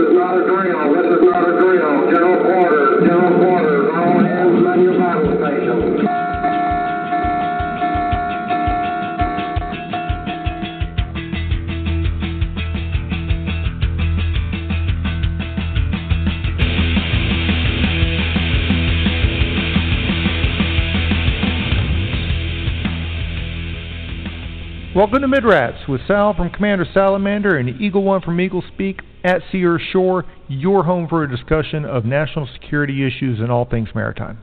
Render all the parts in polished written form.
is not a drill. This is not a drill. General quarters. General quarters. All hands man your battle stations. Welcome to Midrats with Sal from Commander Salamander and Eagle One from Eagle Speak at Sea or Shore, your home for a discussion of national security issues and all things maritime.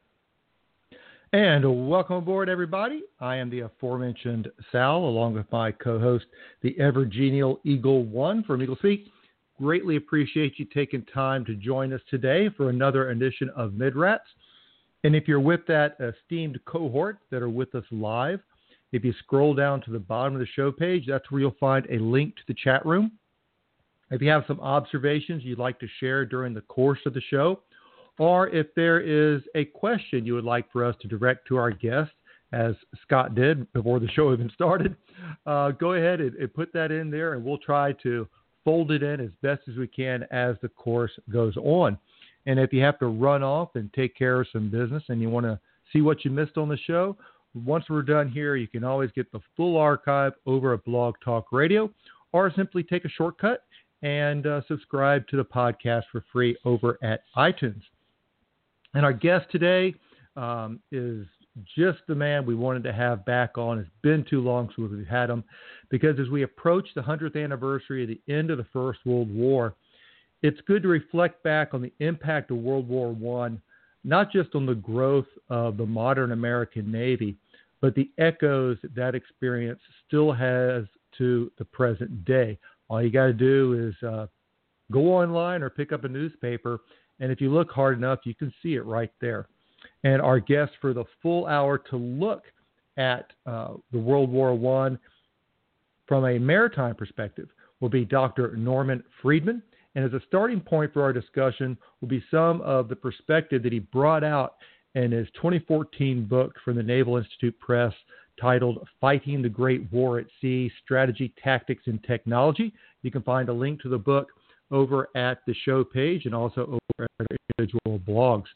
And welcome aboard, everybody. I am the aforementioned Sal, along with my co-host, the ever-genial Eagle One from Eagle Speak. Greatly appreciate you taking time to join us today for another edition of Midrats. And if you're with that esteemed cohort that are with us live, if you scroll down to the bottom of the show page, that's where you'll find a link to the chat room. If you have some observations you'd like to share during the course of the show, or if there is a question you would like for us to direct to our guest, as Scott did before the show even started, go ahead and put that in there, and we'll try to fold it in as best as we can as the course goes on. And if you have to run off and take care of some business and you want to see what you missed on the show, once we're done here, you can always get the full archive over at Blog Talk Radio, or simply take a shortcut and subscribe to the podcast for free over at iTunes. And our guest today is just the man we wanted to have back on. It's been too long since we've had him, because as we approach the 100th anniversary of the end of the First World War, it's good to reflect back on the impact of World War I, not just on the growth of the modern American Navy, but the echoes that experience still has to the present day. All you got to do is go online or pick up a newspaper, and if you look hard enough, you can see it right there. And our guest for the full hour to look at the World War I from a maritime perspective will be Dr. Norman Friedman. And as a starting point for our discussion will be some of the perspective that he brought out in his 2014 book from the Naval Institute Press titled Fighting the Great War at Sea, Strategy, Tactics, and Technology. You can find a link to the book over at the show page and also over at our individual blogs.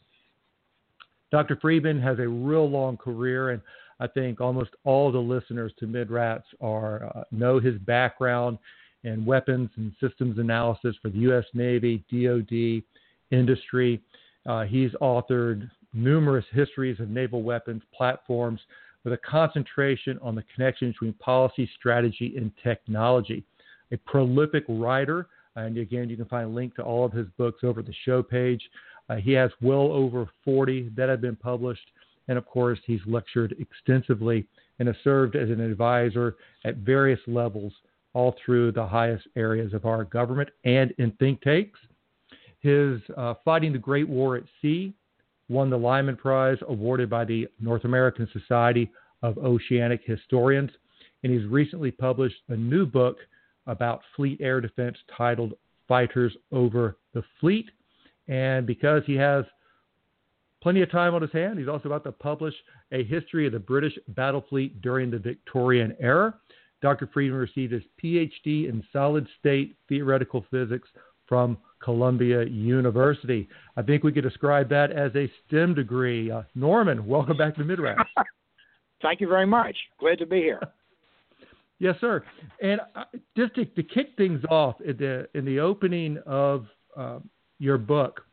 Dr. Friedman has a real long career, and I think almost all the listeners to Midrats know his background in weapons and systems analysis for the U.S. Navy, DoD, industry. He's authored numerous histories of naval weapons platforms with a concentration on the connection between policy, strategy, and technology. A prolific writer, and again, you can find a link to all of his books over at the show page. He has well over 40 that have been published, and of course, he's lectured extensively and has served as an advisor at various levels all through the highest areas of our government and in think tanks. His Fighting the Great War at Sea won the Lyman Prize awarded by the North American Society of Oceanic Historians, and he's recently published a new book about fleet air defense titled Fighters Over the Fleet. And because he has plenty of time on his hand, he's also about to publish a history of the British battle fleet during the Victorian era. Dr. Friedman received his PhD in solid-state theoretical physics from Columbia University. I think we could describe that as a STEM degree. Norman, welcome back to Midrats. Thank you very much. Glad to be here. Yes, sir. And just to kick things off, in the opening of your book,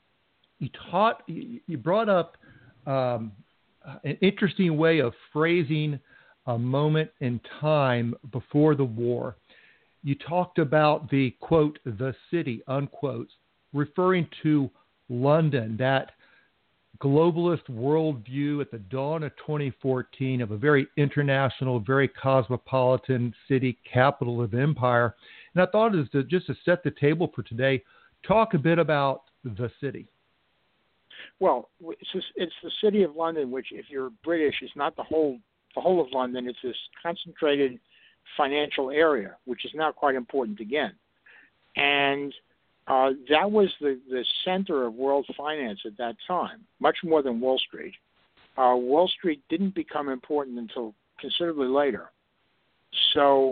you brought up an interesting way of phrasing a moment in time before the war. You talked about the, quote, the city, unquote, referring to London, that globalist worldview at the dawn of 2014 of a very international, very cosmopolitan city, capital of empire. And I thought it was just to set the table for today, talk a bit about the city. Well, it's the city of London, which, if you're British, is not the whole of London. It's this concentrated financial area, which is now quite important again. And that was the center of world finance at that time, much more than Wall Street. Wall Street didn't become important until considerably later. So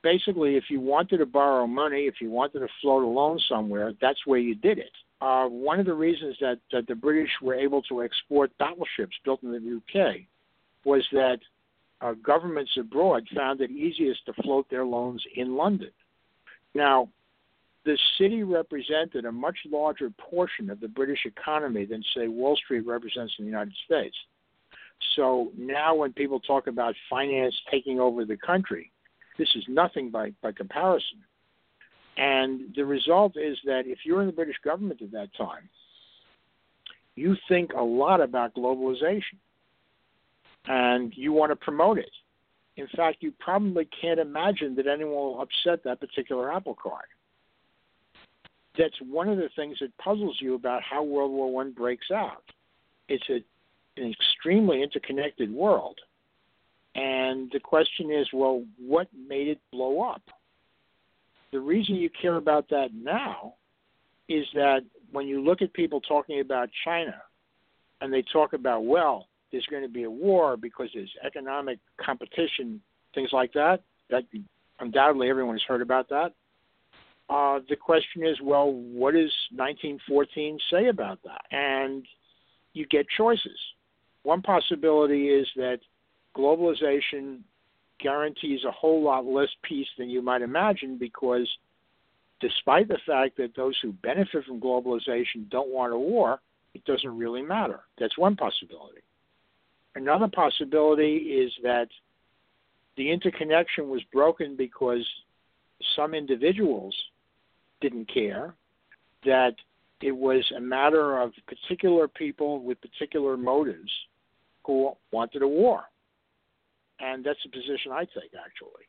basically, if you wanted to borrow money, if you wanted to float a loan somewhere, that's where you did it. One of the reasons that the British were able to export battleships built in the UK was that governments abroad found it easiest to float their loans in London. Now, the city represented a much larger portion of the British economy than, say, Wall Street represents in the United States. So now when people talk about finance taking over the country, this is nothing by comparison. And the result is that if you're in the British government at that time, you think a lot about globalization and you want to promote it. In fact, you probably can't imagine that anyone will upset that particular apple cart. That's one of the things that puzzles you about how World War I breaks out. It's an extremely interconnected world. And the question is, well, what made it blow up? The reason you care about that now is that when you look at people talking about China and they talk about, well, there's going to be a war because there's economic competition, things like that, that undoubtedly everyone has heard about that. The question is, well, what does 1914 say about that? And you get choices. One possibility is that globalization guarantees a whole lot less peace than you might imagine, because despite the fact that those who benefit from globalization don't want a war, it doesn't really matter. That's one possibility. Another possibility is that the interconnection was broken because some individuals didn't care, that it was a matter of particular people with particular motives who wanted a war. And that's the position I take, actually.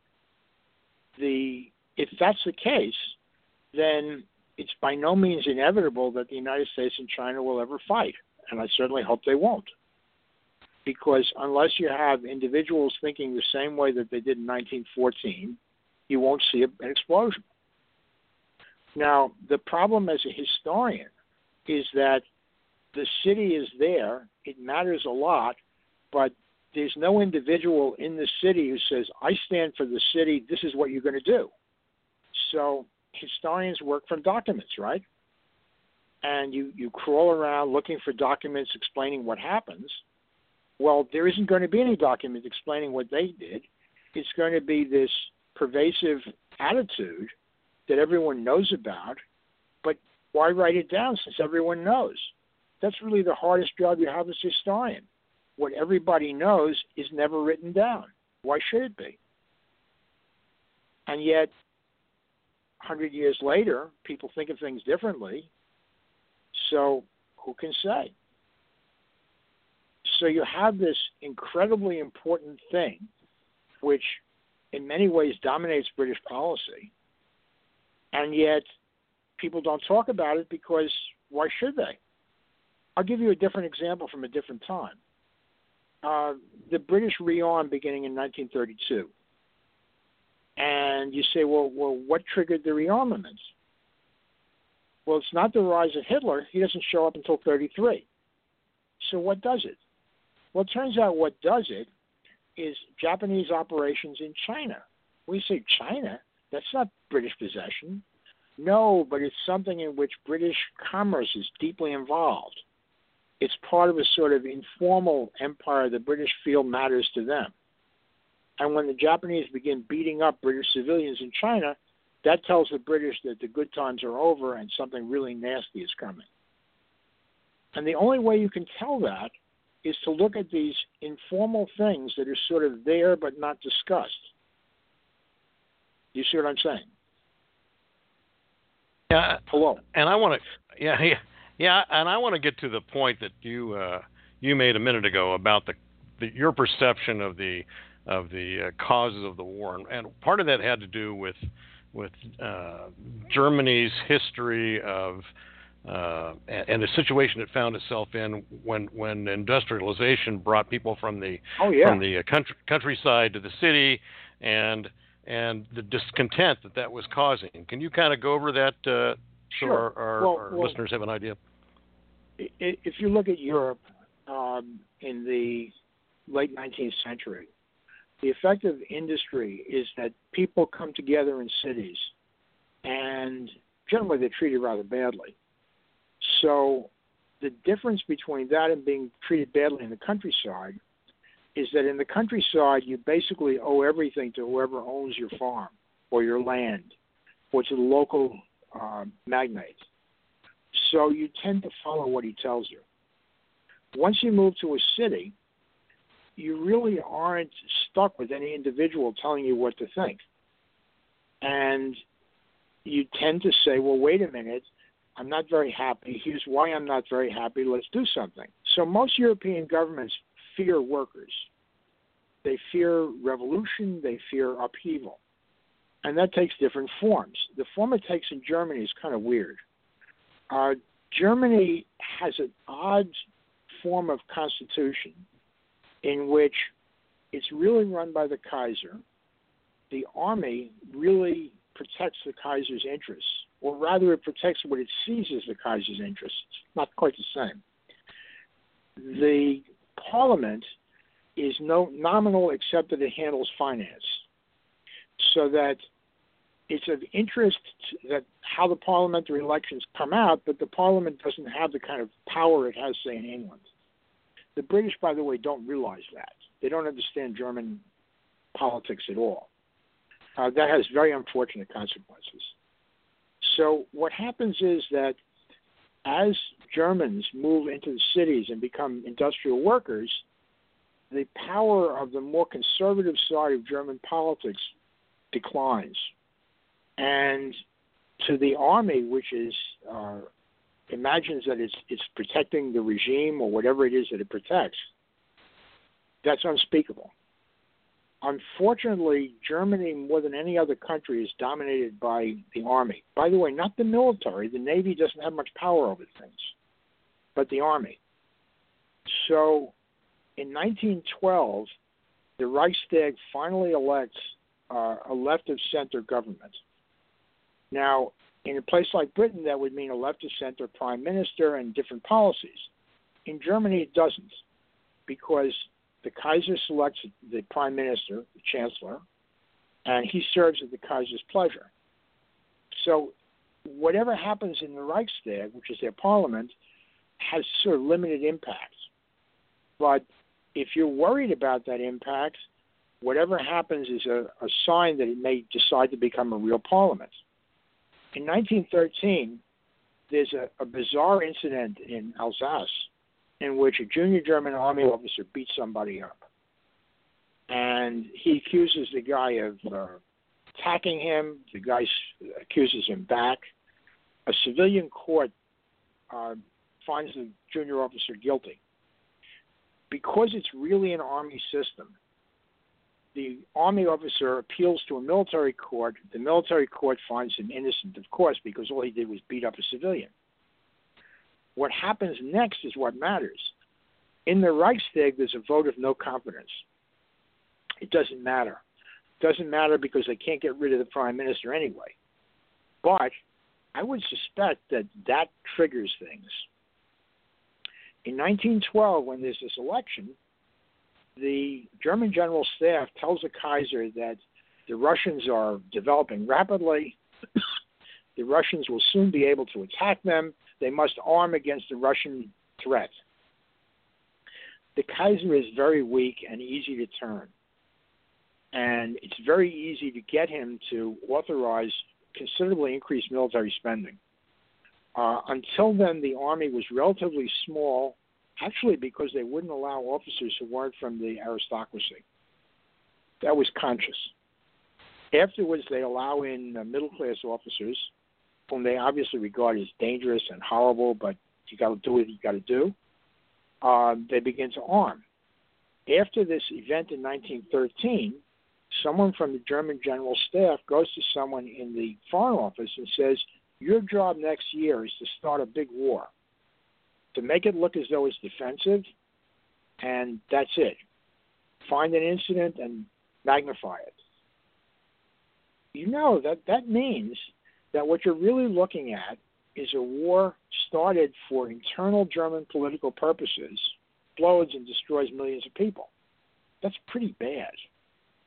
If that's the case, then it's by no means inevitable that the United States and China will ever fight. And I certainly hope they won't. Because unless you have individuals thinking the same way that they did in 1914, you won't see an explosion. Now, the problem as a historian is that the city is there, it matters a lot, but there's no individual in the city who says, I stand for the city, this is what you're going to do. So historians work from documents, right? And you crawl around looking for documents explaining what happens. Well, there isn't going to be any document explaining what they did. It's going to be this pervasive attitude that everyone knows about, but why write it down since everyone knows? That's really the hardest job you have as a historian. What everybody knows is never written down. Why should it be? And yet, 100 years later, people think of things differently, so who can say? So you have this incredibly important thing, which in many ways dominates British policy, and yet people don't talk about it because why should they? I'll give you a different example from a different time. The British rearmed beginning in 1932. And you say, well, what triggered the rearmaments? Well, it's not the rise of Hitler. He doesn't show up until 1933. So what does it? Well, it turns out what does it is Japanese operations in China. We say China, that's not British possession. No, but it's something in which British commerce is deeply involved. It's part of a sort of informal empire the British feel matters to them. And when the Japanese begin beating up British civilians in China, that tells the British that the good times are over and something really nasty is coming. And the only way you can tell that is to look at these informal things that are sort of there but not discussed. You see what I'm saying? Yeah. Hello. And I want to, and I want to get to the point that you made a minute ago about your perception of the causes of the war, and part of that had to do with Germany's history of and the situation it found itself in when industrialization brought people from the countryside to the city, and the discontent that was causing. Can you kind of go over that so sure. our listeners have an idea? If you look at Europe in the late 19th century, The effect of industry is that people come together in cities, and generally they're treated rather badly. So the difference between that and being treated badly in the countryside is that in the countryside, you basically owe everything to whoever owns your farm or your land or to the local magnate. So you tend to follow what he tells you. Once you move to a city, you really aren't stuck with any individual telling you what to think. And you tend to say, well, wait a minute, I'm not very happy. Here's why I'm not very happy. Let's do something. So most European governments fear workers. They fear revolution. They fear upheaval. And that takes different forms. The form it takes in Germany is kind of weird. Germany has an odd form of constitution in which it's really run by the Kaiser. The army really protects the Kaiser's interests, or rather it protects what it sees as the Kaiser's interests. Not quite the same. The parliament is nominal except that it handles finance, so that it's of interest that how the parliamentary elections come out, but the parliament doesn't have the kind of power it has, say, in England. The British, by the way, don't realize that. They don't understand German politics at all. That has very unfortunate consequences. So what happens is that as Germans move into the cities and become industrial workers, the power of the more conservative side of German politics declines. And to the army, which is imagines that it's protecting the regime or whatever it is that it protects, that's unspeakable. Unfortunately, Germany, more than any other country, is dominated by the army. By the way, not the military. The Navy doesn't have much power over things, but the army. So in 1912, the Reichstag finally elects a left-of-center government. Now, in a place like Britain, that would mean a left-of-center prime minister and different policies. In Germany, it doesn't, because the Kaiser selects the prime minister, the chancellor, and he serves at the Kaiser's pleasure. So whatever happens in the Reichstag, which is their parliament, has sort of limited impact. But if you're worried about that impact, whatever happens is a sign that it may decide to become a real parliament. In 1913, there's a bizarre incident in Alsace in which a junior German army officer beats somebody up. And he accuses the guy of attacking him. The guy accuses him back. A civilian court finds the junior officer guilty. Because it's really an army system, the army officer appeals to a military court. The military court finds him innocent, of course, because all he did was beat up a civilian. What happens next is what matters. In the Reichstag, there's a vote of no confidence. It doesn't matter. It doesn't matter because they can't get rid of the prime minister anyway. But I would suspect that that triggers things. In 1912, when there's this election, the German General Staff tells the Kaiser that the Russians are developing rapidly. The Russians will soon be able to attack them. They must arm against the Russian threat. The Kaiser is very weak and easy to turn. And it's very easy to get him to authorize considerably increased military spending. Until then, the army was relatively small, actually because they wouldn't allow officers who weren't from the aristocracy. That was conscious. Afterwards, they allow in middle-class officers, whom they obviously regard as dangerous and horrible, but you got to do what you got to do. They begin to arm. After this event in 1913, someone from the German General Staff goes to someone in the Foreign Office and says, your job next year is to start a big war, to make it look as though it's defensive, and that's it. Find an incident and magnify it. You know, that means that what you're really looking at is a war started for internal German political purposes, explodes and destroys millions of people. That's pretty bad.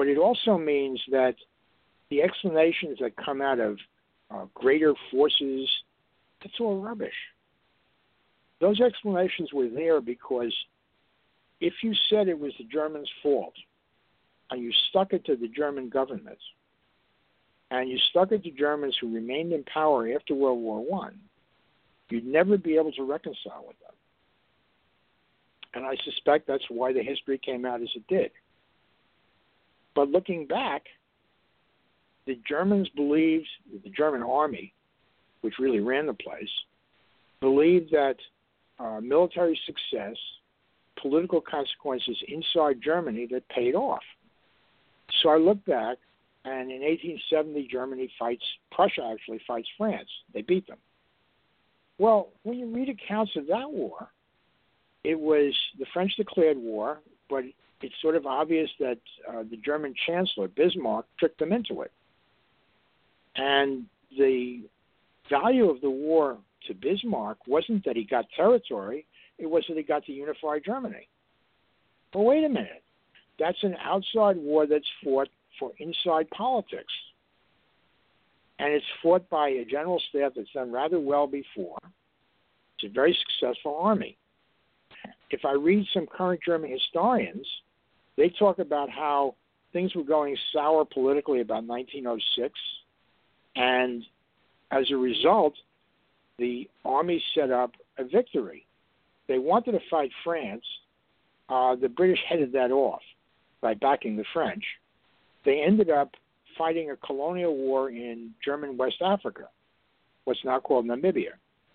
But it also means that the explanations that come out of greater forces, that's all rubbish. Those explanations were there because if you said it was the Germans' fault and you stuck it to the German government and you stuck it to Germans who remained in power after World War I, you'd never be able to reconcile with them. And I suspect that's why the history came out as it did. But looking back, the Germans believed, the German army, which really ran the place, believed that military success, political consequences inside Germany that paid off. So I look back, and in 1870, Prussia actually fights France. They beat them. Well, when you read accounts of that war, it was the French declared war, but it's sort of obvious that the German Chancellor, Bismarck, tricked them into it. And the value of the war to Bismarck wasn't that he got territory, it was that he got to unify Germany. But wait a minute. That's an outside war that's fought for inside politics. And it's fought by a general staff that's done rather well before. It's a very successful army. If I read some current German historians, they talk about how things were going sour politically about 1906, and as a result, the army set up a victory. They wanted to fight France. The British headed that off by backing the French. They ended up fighting a colonial war in German West Africa, what's now called Namibia.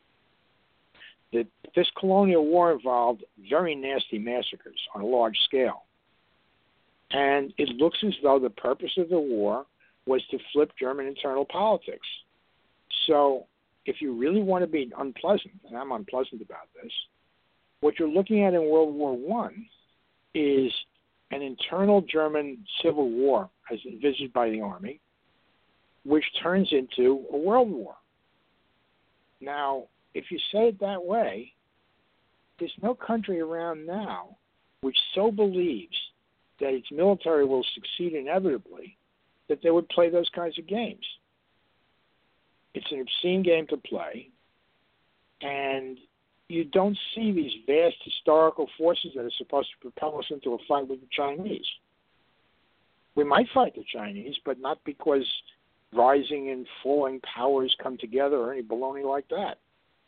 This colonial war involved very nasty massacres on a large scale. And it looks as though the purpose of the war was to flip German internal politics. So if you really want to be unpleasant, and I'm unpleasant about this, what you're looking at in World War I is an internal German civil war as envisaged by the army, which turns into a world war. Now, if you say it that way, there's no country around now which so believes that its military will succeed inevitably that they would play those kinds of games. It's an obscene game to play, and you don't see these vast historical forces that are supposed to propel us into a fight with the Chinese. We might fight the Chinese, but not because rising and falling powers come together or any baloney like that.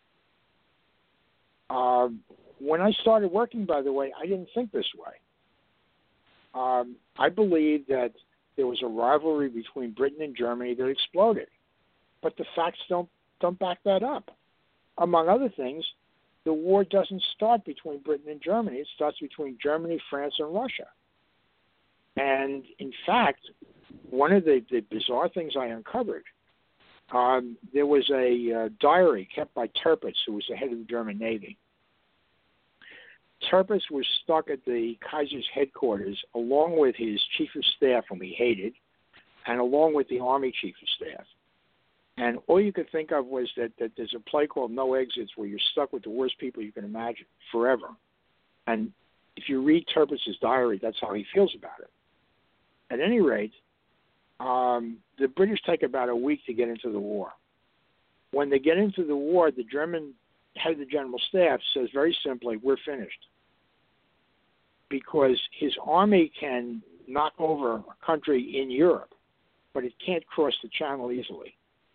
When I started working, by the way, I didn't think this way. I believed that there was a rivalry between Britain and Germany that exploded. But the facts don't back that up. Among other things, the war doesn't start between Britain and Germany. It starts between Germany, France, and Russia. And in fact, one of the bizarre things I uncovered, there was a diary kept by Tirpitz, who was the head of the German Navy. Tirpitz was stuck at the Kaiser's headquarters along with his chief of staff, whom he hated, and along with the army chief of staff. And all you could think of was that there's a play called No Exits where you're stuck with the worst people you can imagine forever. And if you read Tirpitz's diary, that's how he feels about it. At any rate, the British take about a week to get into the war. When they get into the war, the German head of the general staff says very simply, we're finished. Because his army can knock over a country in Europe, but it can't cross the channel easily.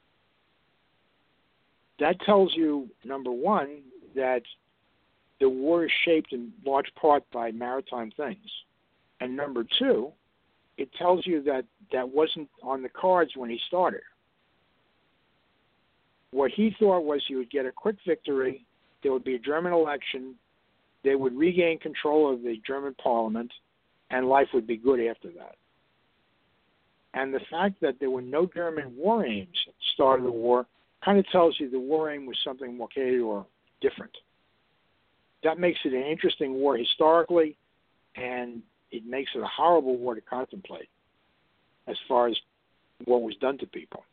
That tells you, number one, that the war is shaped in large part by maritime things. And number two, it tells you that that wasn't on the cards when he started. What he thought was he would get a quick victory, there would be a German election, they would regain control of the German parliament, and life would be good after that. And the fact that there were no German war aims at the start of the war kind of tells you the war aim was something more catered or different. That makes it an interesting war historically, and it makes it a horrible war to contemplate as far as what was done to people.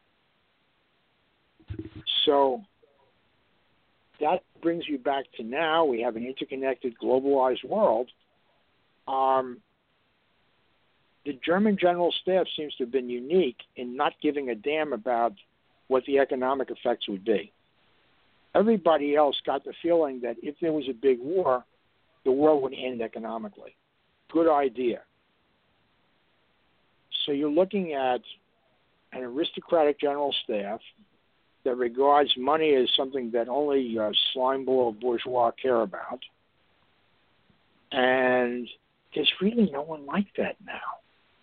So that brings you back to now. We have an interconnected, globalized world. the German general staff seems to have been unique in not giving a damn about what the economic effects would be. Everybody else got the feeling that if there was a big war, the war would end economically. Good idea. So you're looking at an aristocratic general staff that regards money as something that only slimeball bourgeois care about. And there's really no one like that now.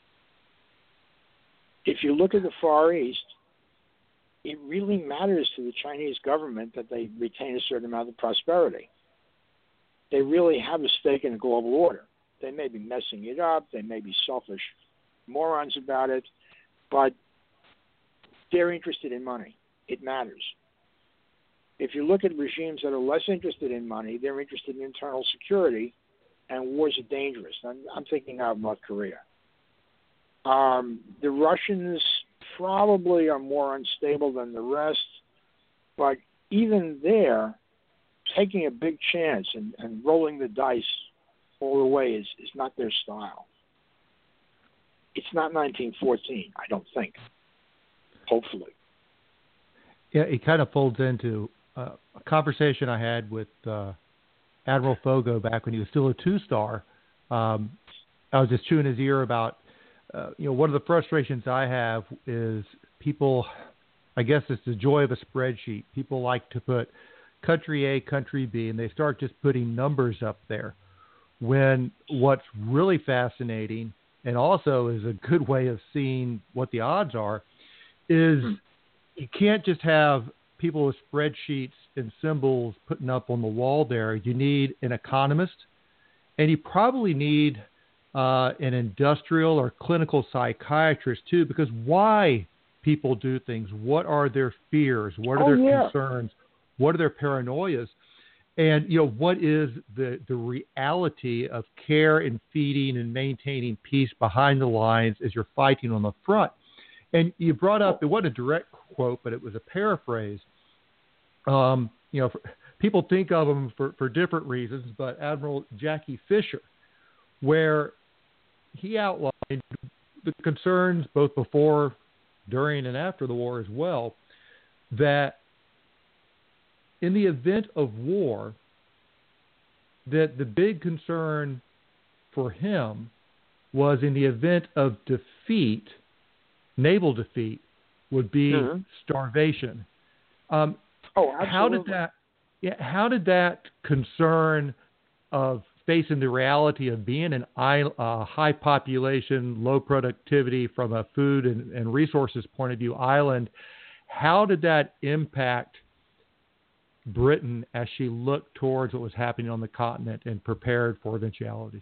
If you look at the Far East, it really matters to the Chinese government that they retain a certain amount of prosperity. They really have a stake in the global order. They may be messing it up. They may be selfish morons about it, but they're interested in money. It matters. If you look at regimes that are less interested in money, they're interested in internal security, and wars are dangerous. I'm thinking now of North Korea. The Russians probably are more unstable than the rest, but even there, taking a big chance and rolling the dice all the way is not their style. It's not 1914, I don't think. Hopefully. Yeah, it kind of folds into a conversation I had with Admiral Fogo back when he was still a two-star. I was just chewing his ear about, one of the frustrations I have is people, I guess it's the joy of a spreadsheet. People like to put country A, country B, and they start just putting numbers up there. When what's really fascinating, and also is a good way of seeing what the odds are, is you can't just have people with spreadsheets and symbols putting up on the wall there. You need an economist, and you probably need an industrial or clinical psychiatrist too, because why people do things, what are their fears, what are their concerns, what are their paranoias, and what is the reality of care and feeding and maintaining peace behind the lines as you're fighting on the front. And you brought up, it wasn't a direct quote, but it was a paraphrase. People think of him for different reasons, but Admiral Jackie Fisher, where he outlined the concerns both before, during, and after the war as well, that in the event of war, that the big concern for him was in the event of defeat, naval defeat, would be starvation. Absolutely. How did that concern of facing the reality of being an high population, low productivity from a food and resources point of view island, how did that impact Britain as she looked towards what was happening on the continent and prepared for eventualities?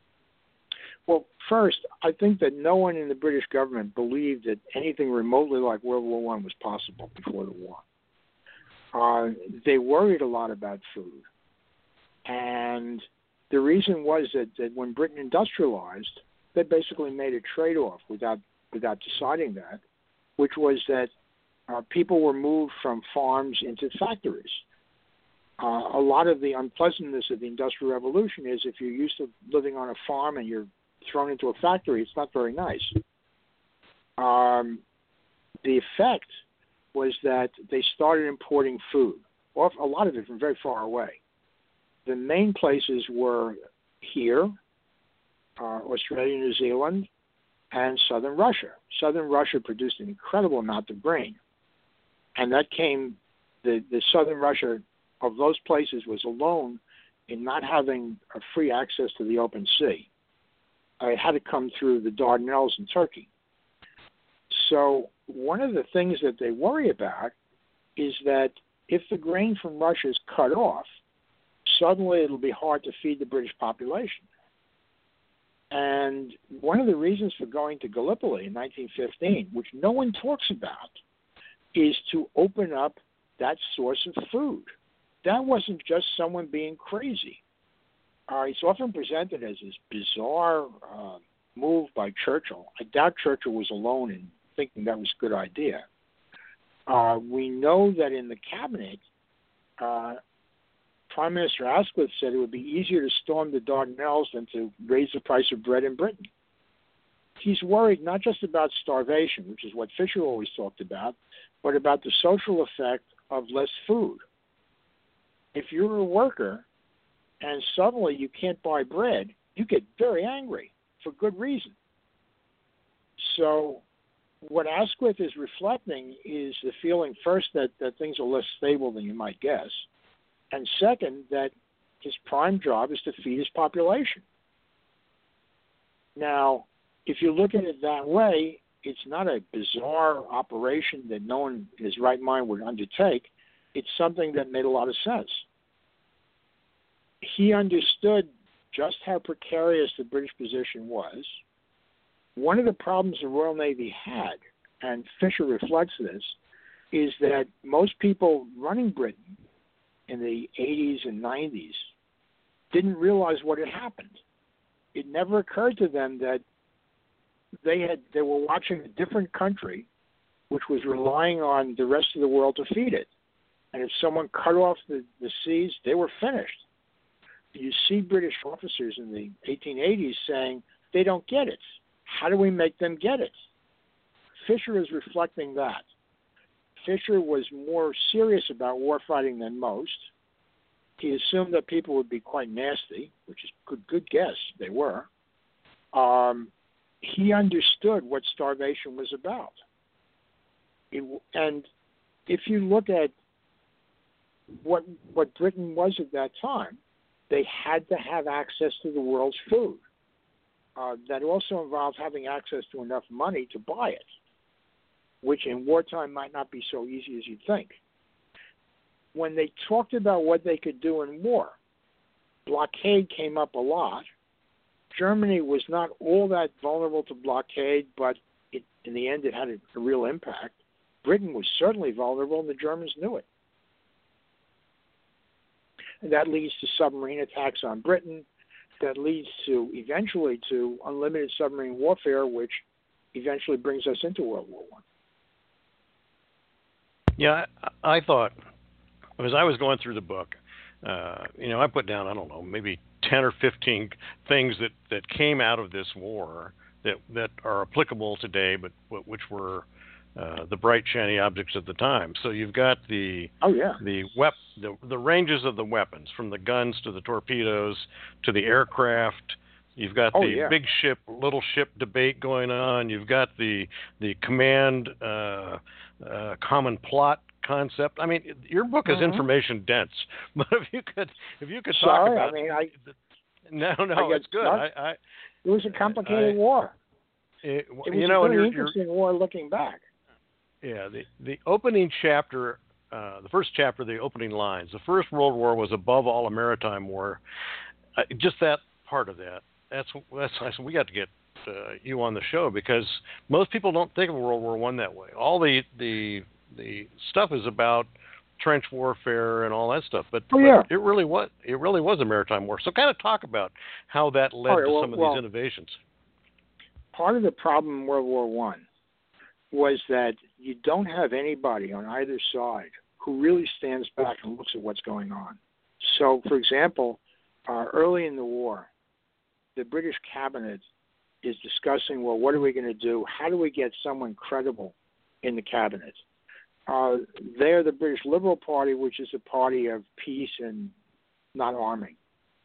Well, first, I think that no one in the British government believed that anything remotely like World War I was possible before the war. They worried a lot about food. And the reason was that when Britain industrialized, they basically made a trade-off without deciding that, which was that people were moved from farms into factories. A lot of the unpleasantness of the Industrial Revolution is if you're used to living on a farm and you're thrown into a factory, it's not very nice. The effect was that they started importing food, a lot of it from very far away. The main places were here, Australia, New Zealand, and southern Russia. Southern Russia produced an incredible amount of grain. And that came, the southern Russia of those places was alone in not having a free access to the open sea. It had to come through the Dardanelles in Turkey. So one of the things that they worry about is that if the grain from Russia is cut off, suddenly it'll be hard to feed the British population. And one of the reasons for going to Gallipoli in 1915, which no one talks about, is to open up that source of food. That wasn't just someone being crazy. It's often presented as this bizarre move by Churchill. I doubt Churchill was alone in thinking that was a good idea. We know that in the cabinet, Prime Minister Asquith said it would be easier to storm the Dardanelles than to raise the price of bread in Britain. he's worried not just about starvation, which is what Fisher always talked about, but about the social effect of less food. If you're a worker and suddenly you can't buy bread, you get very angry for good reason. So what Asquith is reflecting is the feeling, first, that things are less stable than you might guess, and second, that his prime job is to feed his population. Now, if you look at it that way, it's not a bizarre operation that no one in his right mind would undertake. It's something that made a lot of sense. He understood just how precarious the British position was. One of the problems the Royal Navy had, and Fisher reflects this, is that most people running Britain in the 80s and 90s didn't realize what had happened. It never occurred to them that they were watching a different country which was relying on the rest of the world to feed it. And if someone cut off the seas, they were finished. You see British officers in the 1880s saying, they don't get it. How do we make them get it? Fisher is reflecting that. Fisher was more serious about warfighting than most. He assumed that people would be quite nasty, which is a good guess. They were. He understood what starvation was about. And if you look at what Britain was at that time, they had to have access to the world's food. That also involved having access to enough money to buy it, which in wartime might not be so easy as you'd think. When they talked about what they could do in war, blockade came up a lot. Germany was not all that vulnerable to blockade, but in the end it had a real impact. Britain was certainly vulnerable, and the Germans knew it. And that leads to submarine attacks on Britain. That leads to, eventually, to unlimited submarine warfare, which eventually brings us into World War I. Yeah, I thought, as I was going through the book, I put down, I don't know, maybe 10 or 15 things that came out of this war that are applicable today, but which were the bright shiny objects at the time. So you've got the ranges of the weapons, from the guns to the torpedoes to the aircraft. You've got big ship, little ship debate going on. You've got the command common plot concept. I mean, your book is information dense, but if you could talk about. It's good. It was a complicated war. It was a very interesting war looking back. Yeah, the opening chapter, the first chapter, the opening lines. The First World War was above all a maritime war. Just that part of that. That's we got to get you on the show, because most people don't think of World War I that way. All the stuff is about trench warfare and all that stuff, but it really was a maritime war. So kind of talk about how that led to some of these innovations. Part of the problem in World War I was that you don't have anybody on either side who really stands back and looks at what's going on. So, for example, early in the war, the British cabinet is discussing, well, what are we going to do? How do we get someone credible in the cabinet? They're the British Liberal Party, which is a party of peace and not arming.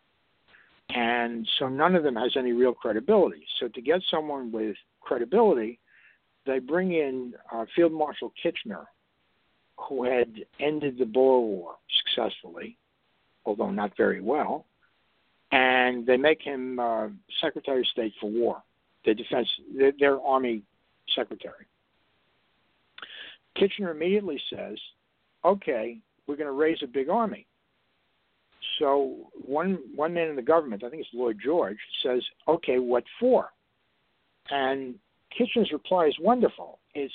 And so none of them has any real credibility. So to get someone with credibility, they bring in Field Marshal Kitchener, who had ended the Boer War successfully, although not very well, and they make him Secretary of State for War, their Army Secretary. Kitchener immediately says, okay, we're going to raise a big army. So one man in the government, I think it's Lloyd George, says, okay, what for? And Kitchener's reply is wonderful. It's,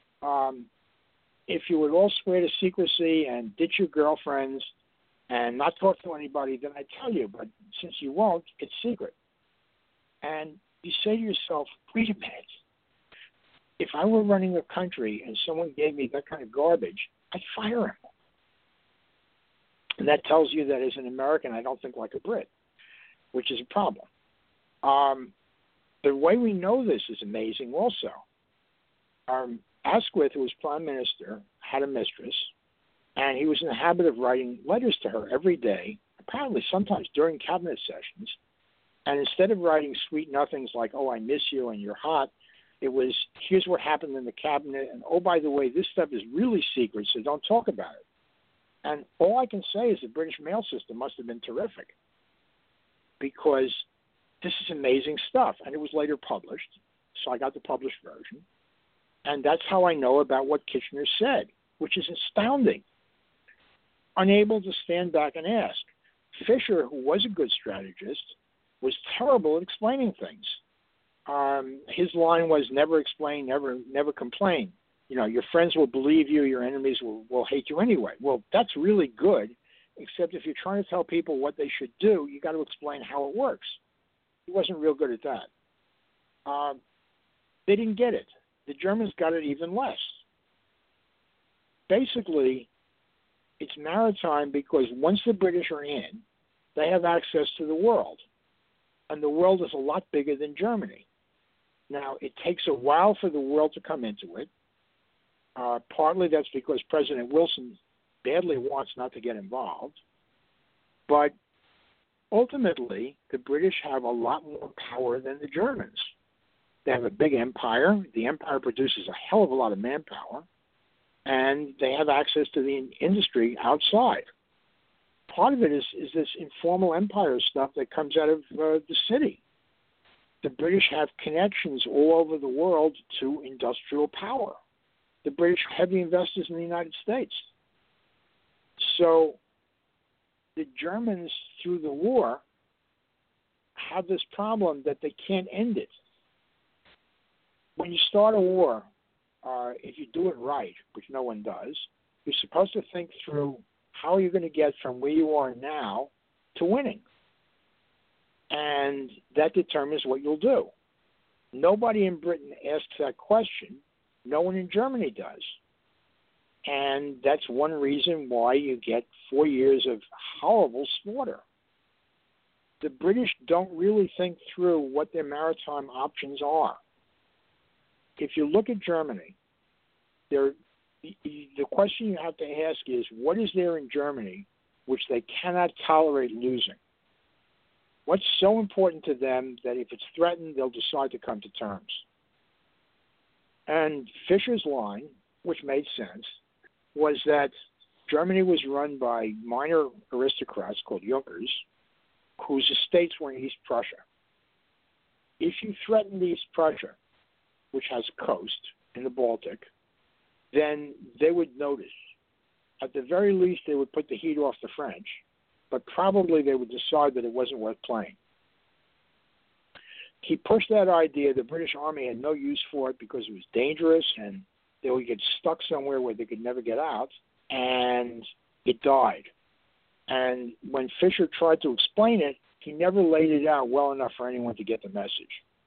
if you would all swear to secrecy and ditch your girlfriends and not talk to anybody, then I'd tell you. But since you won't, it's secret. And you say to yourself, wait a minute. If I were running a country and someone gave me that kind of garbage, I'd fire him. And that tells you that as an American, I don't think like a Brit, which is a problem. The way we know this is amazing also. Asquith, who was prime minister, had a mistress, and he was in the habit of writing letters to her every day, apparently sometimes during cabinet sessions. And instead of writing sweet nothings like, oh, I miss you and you're hot, it was, here's what happened in the cabinet, and oh, by the way, this stuff is really secret, so don't talk about it. And all I can say is the British mail system must have been terrific, because this is amazing stuff. And it was later published, so I got the published version. And that's how I know about what Kitchener said, which is astounding. Unable to stand back and ask. Fisher, who was a good strategist, was terrible at explaining things. His line was never explain, never complain. You know, your friends will believe you, your enemies will hate you anyway. Well, that's really good, except if you're trying to tell people what they should do, you got to explain how it works. He wasn't real good at that. They didn't get it. The Germans got it even less. Basically, it's maritime because once the British are in, they have access to the world. And the world is a lot bigger than Germany. Now, it takes a while for the world to come into it. Partly that's because President Wilson badly wants not to get involved. But ultimately, the British have a lot more power than the Germans. They have a big empire. The empire produces a hell of a lot of manpower. And they have access to the industry outside. Part of it is this informal empire stuff that comes out of the city. The British have connections all over the world to industrial power. The British are heavy investors in the United States. So the Germans, through the war, have this problem that they can't end it. When you start a war, if you do it right, which no one does, you're supposed to think through how you're going to get from where you are now to winning. And that determines what you'll do. Nobody in Britain asks that question. No one in Germany does. And that's one reason why you get 4 years of horrible slaughter. The British don't really think through what their maritime options are. If you look at Germany, the question you have to ask is, what is there in Germany which they cannot tolerate losing? What's so important to them that if it's threatened, they'll decide to come to terms? And Fisher's line, which made sense, was that Germany was run by minor aristocrats called Junkers, whose estates were in East Prussia. If you threatened East Prussia, which has a coast in the Baltic, then they would notice. At the very least, they would put the heat off the French, but probably they would decide that it wasn't worth playing. He pushed that idea. The British Army had no use for it because it was dangerous and they would get stuck somewhere where they could never get out, and it died. And when Fisher tried to explain it, he never laid it out well enough for anyone to get the message.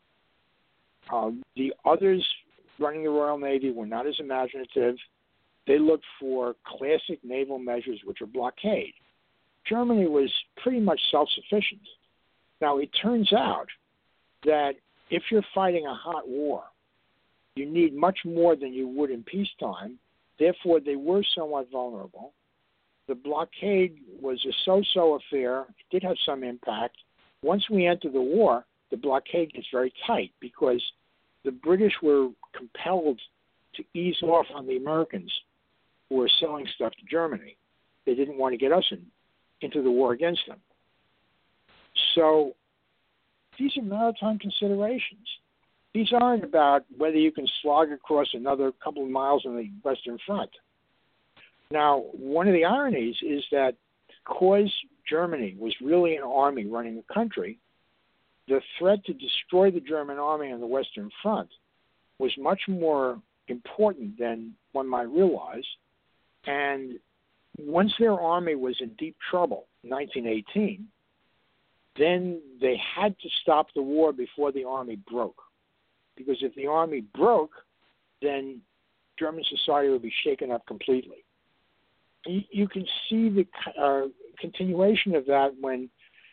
The others running the Royal Navy were not as imaginative. They looked for classic naval measures, which are blockade. Germany was pretty much self-sufficient. Now, it turns out that if you're fighting a hot war, you need much more than you would in peacetime. Therefore, they were somewhat vulnerable. The blockade was a so-so affair. It did have some impact. Once we enter the war, the blockade gets very tight because the British were compelled to ease off on the Americans who were selling stuff to Germany. They didn't want to get us into the war against them. So these are maritime considerations. These aren't about whether you can slog across another couple of miles on the Western Front. Now, one of the ironies is that because Germany was really an army running the country, the threat to destroy the German army on the Western Front was much more important than one might realize. And once their army was in deep trouble in 1918, then they had to stop the war before the army broke. Because if the army broke, then German society would be shaken up completely. You can see the continuation of that when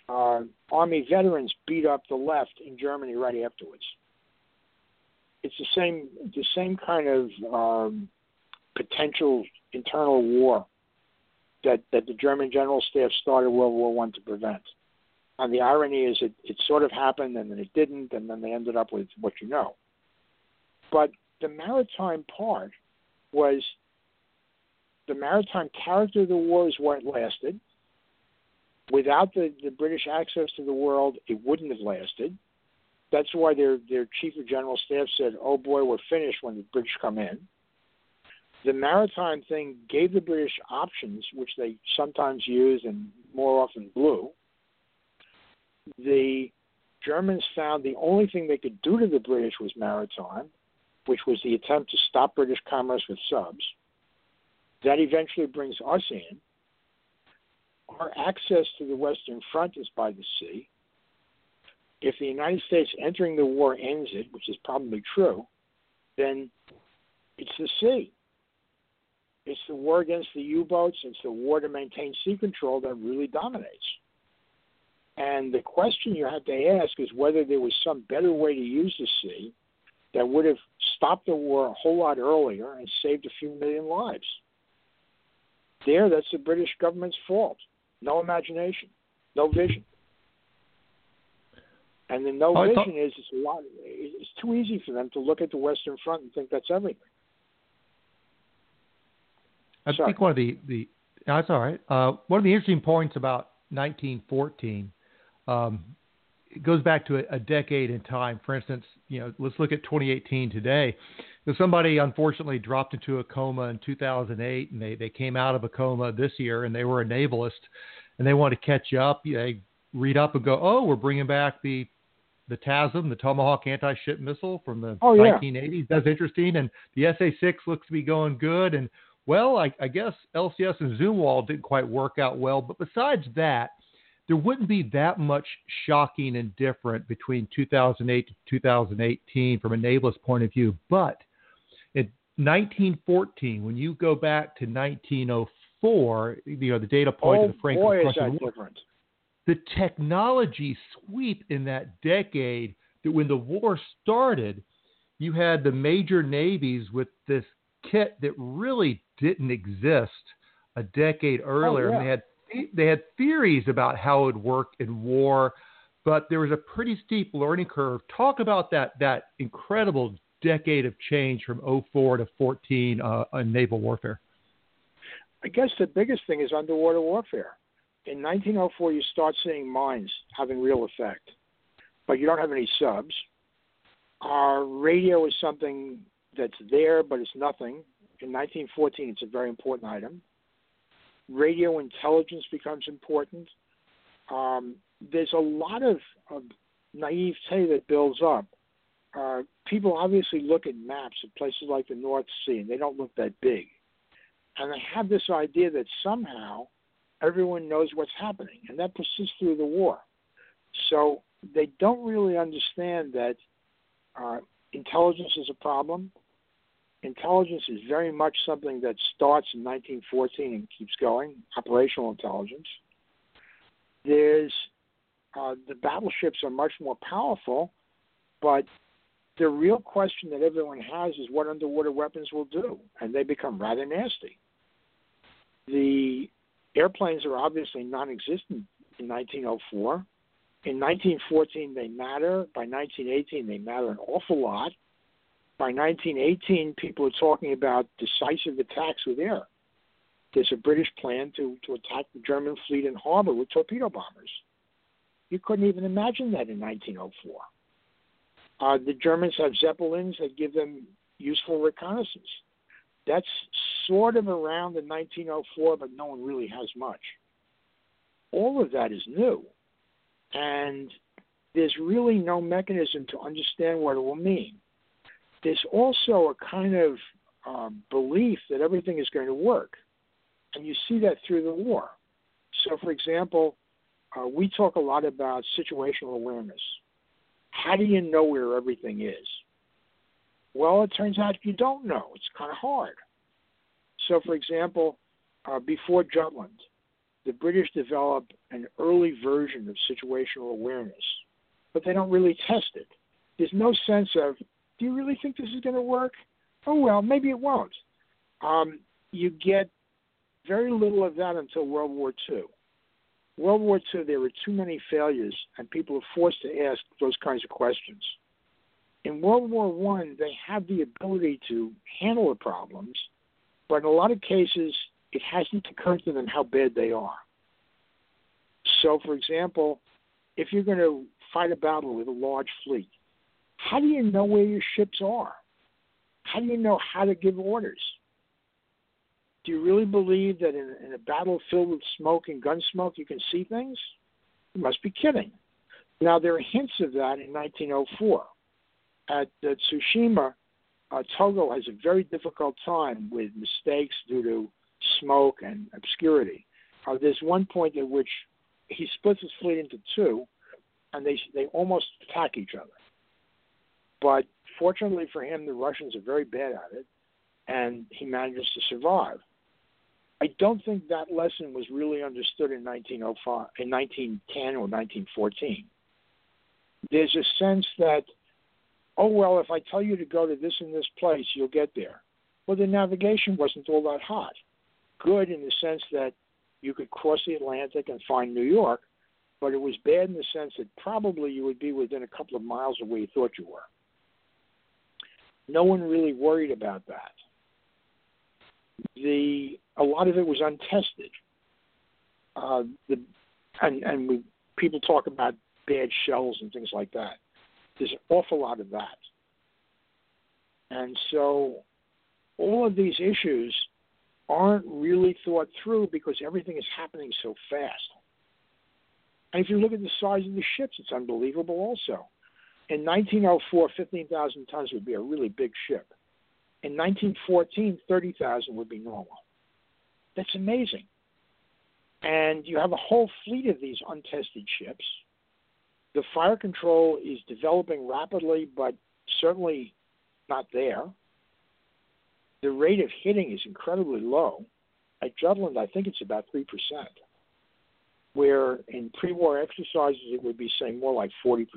Army veterans beat up the left in Germany right afterwards. It's the same kind of potential internal war that the German General Staff started World War I to prevent. And the irony is it sort of happened and then it didn't, and then they ended up with what you know. But the maritime part was the maritime character of the war is what lasted. Without the British access to the world, it wouldn't have lasted. That's why their chief of general staff said, oh boy, we're finished when the British come in. The maritime thing gave the British options, which they sometimes use and more often blew. The Germans found the only thing they could do to the British was maritime, which was the attempt to stop British commerce with subs. That eventually brings us in. Our access to the Western Front is by the sea. If the United States entering the war ends it, which is probably true, then it's the sea. It's the war against the U-boats. It's the war to maintain sea control that really dominates. And the question you have to ask is whether there was some better way to use the sea that would have stopped the war a whole lot earlier and saved a few million lives. That's the British government's fault. No imagination, no vision. And the vision is it's too easy for them to look at the Western Front and think that's everything. I think one of the that's all right. One of the interesting points about 1914 it goes back to a decade in time. For instance, let's look at 2018 today. If somebody unfortunately dropped into a coma in 2008 and they came out of a coma this year and they were a navalist and they want to catch up, they read up and go, oh, we're bringing back the TASM, the Tomahawk anti-ship missile from the 1980s. That's interesting. And the SA-6 looks to be going good. And, well, I guess LCS and Zumwalt didn't quite work out well. But besides that, there wouldn't be that much shocking and different between 2008 to 2018 from a navalist point of view. But in 1914, when you go back to 1904, the data point of the Franco-Prussian War, the technology sweep in that decade, that when the war started, you had the major navies with this kit that really didn't exist a decade earlier. And they had theories about how it would work in war, but there was a pretty steep learning curve. Talk about that incredible decade of change from 04 to 14 in naval warfare. I guess the biggest thing is underwater warfare. In 1904, you start seeing mines having real effect, but you don't have any subs. Our radio is something that's there, but it's nothing. In 1914, it's a very important item. Radio intelligence becomes important. There's a lot of naivete that builds up. People obviously look at maps of places like the North Sea, and they don't look that big. And they have this idea that somehow everyone knows what's happening, and that persists through the war. So they don't really understand that intelligence is a problem. Intelligence is very much something that starts in 1914 and keeps going, operational intelligence. The battleships are much more powerful, but the real question that everyone has is what underwater weapons will do, and they become rather nasty. The airplanes are obviously non-existent in 1904. In 1914, they matter. By 1918, they matter an awful lot. By 1918, people are talking about decisive attacks with air. There's a British plan to attack the German fleet in harbor with torpedo bombers. You couldn't even imagine that in 1904. The Germans have Zeppelins that give them useful reconnaissance. That's sort of around in 1904, but no one really has much. All of that is new. And there's really no mechanism to understand what it will mean. There's also a kind of belief that everything is going to work. And you see that through the war. So, for example, we talk a lot about situational awareness. How do you know where everything is? Well, it turns out you don't know. It's kind of hard. So, for example, before Jutland, the British develop an early version of situational awareness, but they don't really test it. There's no sense of, do you really think this is going to work? Oh, well, maybe it won't. You get very little of that until World War II. World War II, there were too many failures, and people were forced to ask those kinds of questions. In World War I, they have the ability to handle the problems, but in a lot of cases, it hasn't occurred to them how bad they are. So, for example, if you're going to fight a battle with a large fleet, how do you know where your ships are? How do you know how to give orders? Do you really believe that in a battle filled with smoke and gun smoke you can see things? You must be kidding. Now, there are hints of that in 1904. At Tsushima, Togo has a very difficult time with mistakes due to smoke and obscurity. There's one point at which he splits his fleet into two, and they almost attack each other. But fortunately for him, the Russians are very bad at it, and he manages to survive. I don't think that lesson was really understood in 1905, in 1910 or 1914. There's a sense that, oh, well, if I tell you to go to this and this place, you'll get there. Well, the navigation wasn't all that hot. Good in the sense that you could cross the Atlantic and find New York, but it was bad in the sense that probably you would be within a couple of miles of where you thought you were. No one really worried about that. A lot of it was untested. People talk about bad shells and things like that. There's an awful lot of that. And so all of these issues aren't really thought through because everything is happening so fast. And if you look at the size of the ships, it's unbelievable also. In 1904, 15,000 tons would be a really big ship. In 1914, 30,000 would be normal. That's amazing. And you have a whole fleet of these untested ships. The fire control is developing rapidly, but certainly not there. The rate of hitting is incredibly low. At Jutland, I think it's about 3%, where in pre-war exercises it would be, say, more like 40%.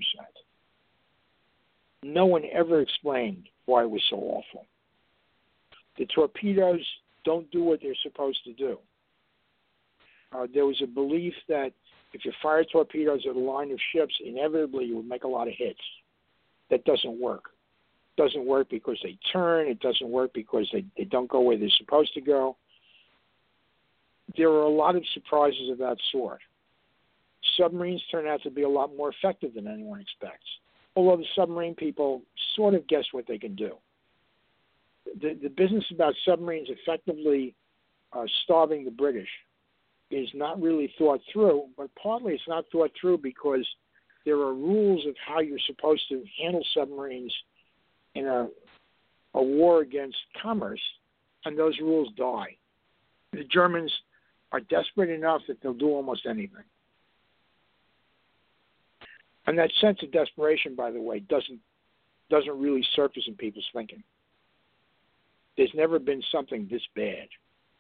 No one ever explained why it was so awful. The torpedoes don't do what they're supposed to do. There was a belief that if you fire torpedoes at a line of ships, inevitably you would make a lot of hits. That doesn't work. It doesn't work because they turn. It doesn't work because they don't go where they're supposed to go. There are a lot of surprises of that sort. Submarines turn out to be a lot more effective than anyone expects, although the submarine people sort of guess what they can do. The business about submarines effectively starving the British is not really thought through, but partly it's not thought through because there are rules of how you're supposed to handle submarines in a war against commerce, and those rules die. The Germans are desperate enough that they'll do almost anything. And that sense of desperation, by the way, doesn't really surface in people's thinking. There's never been something this bad.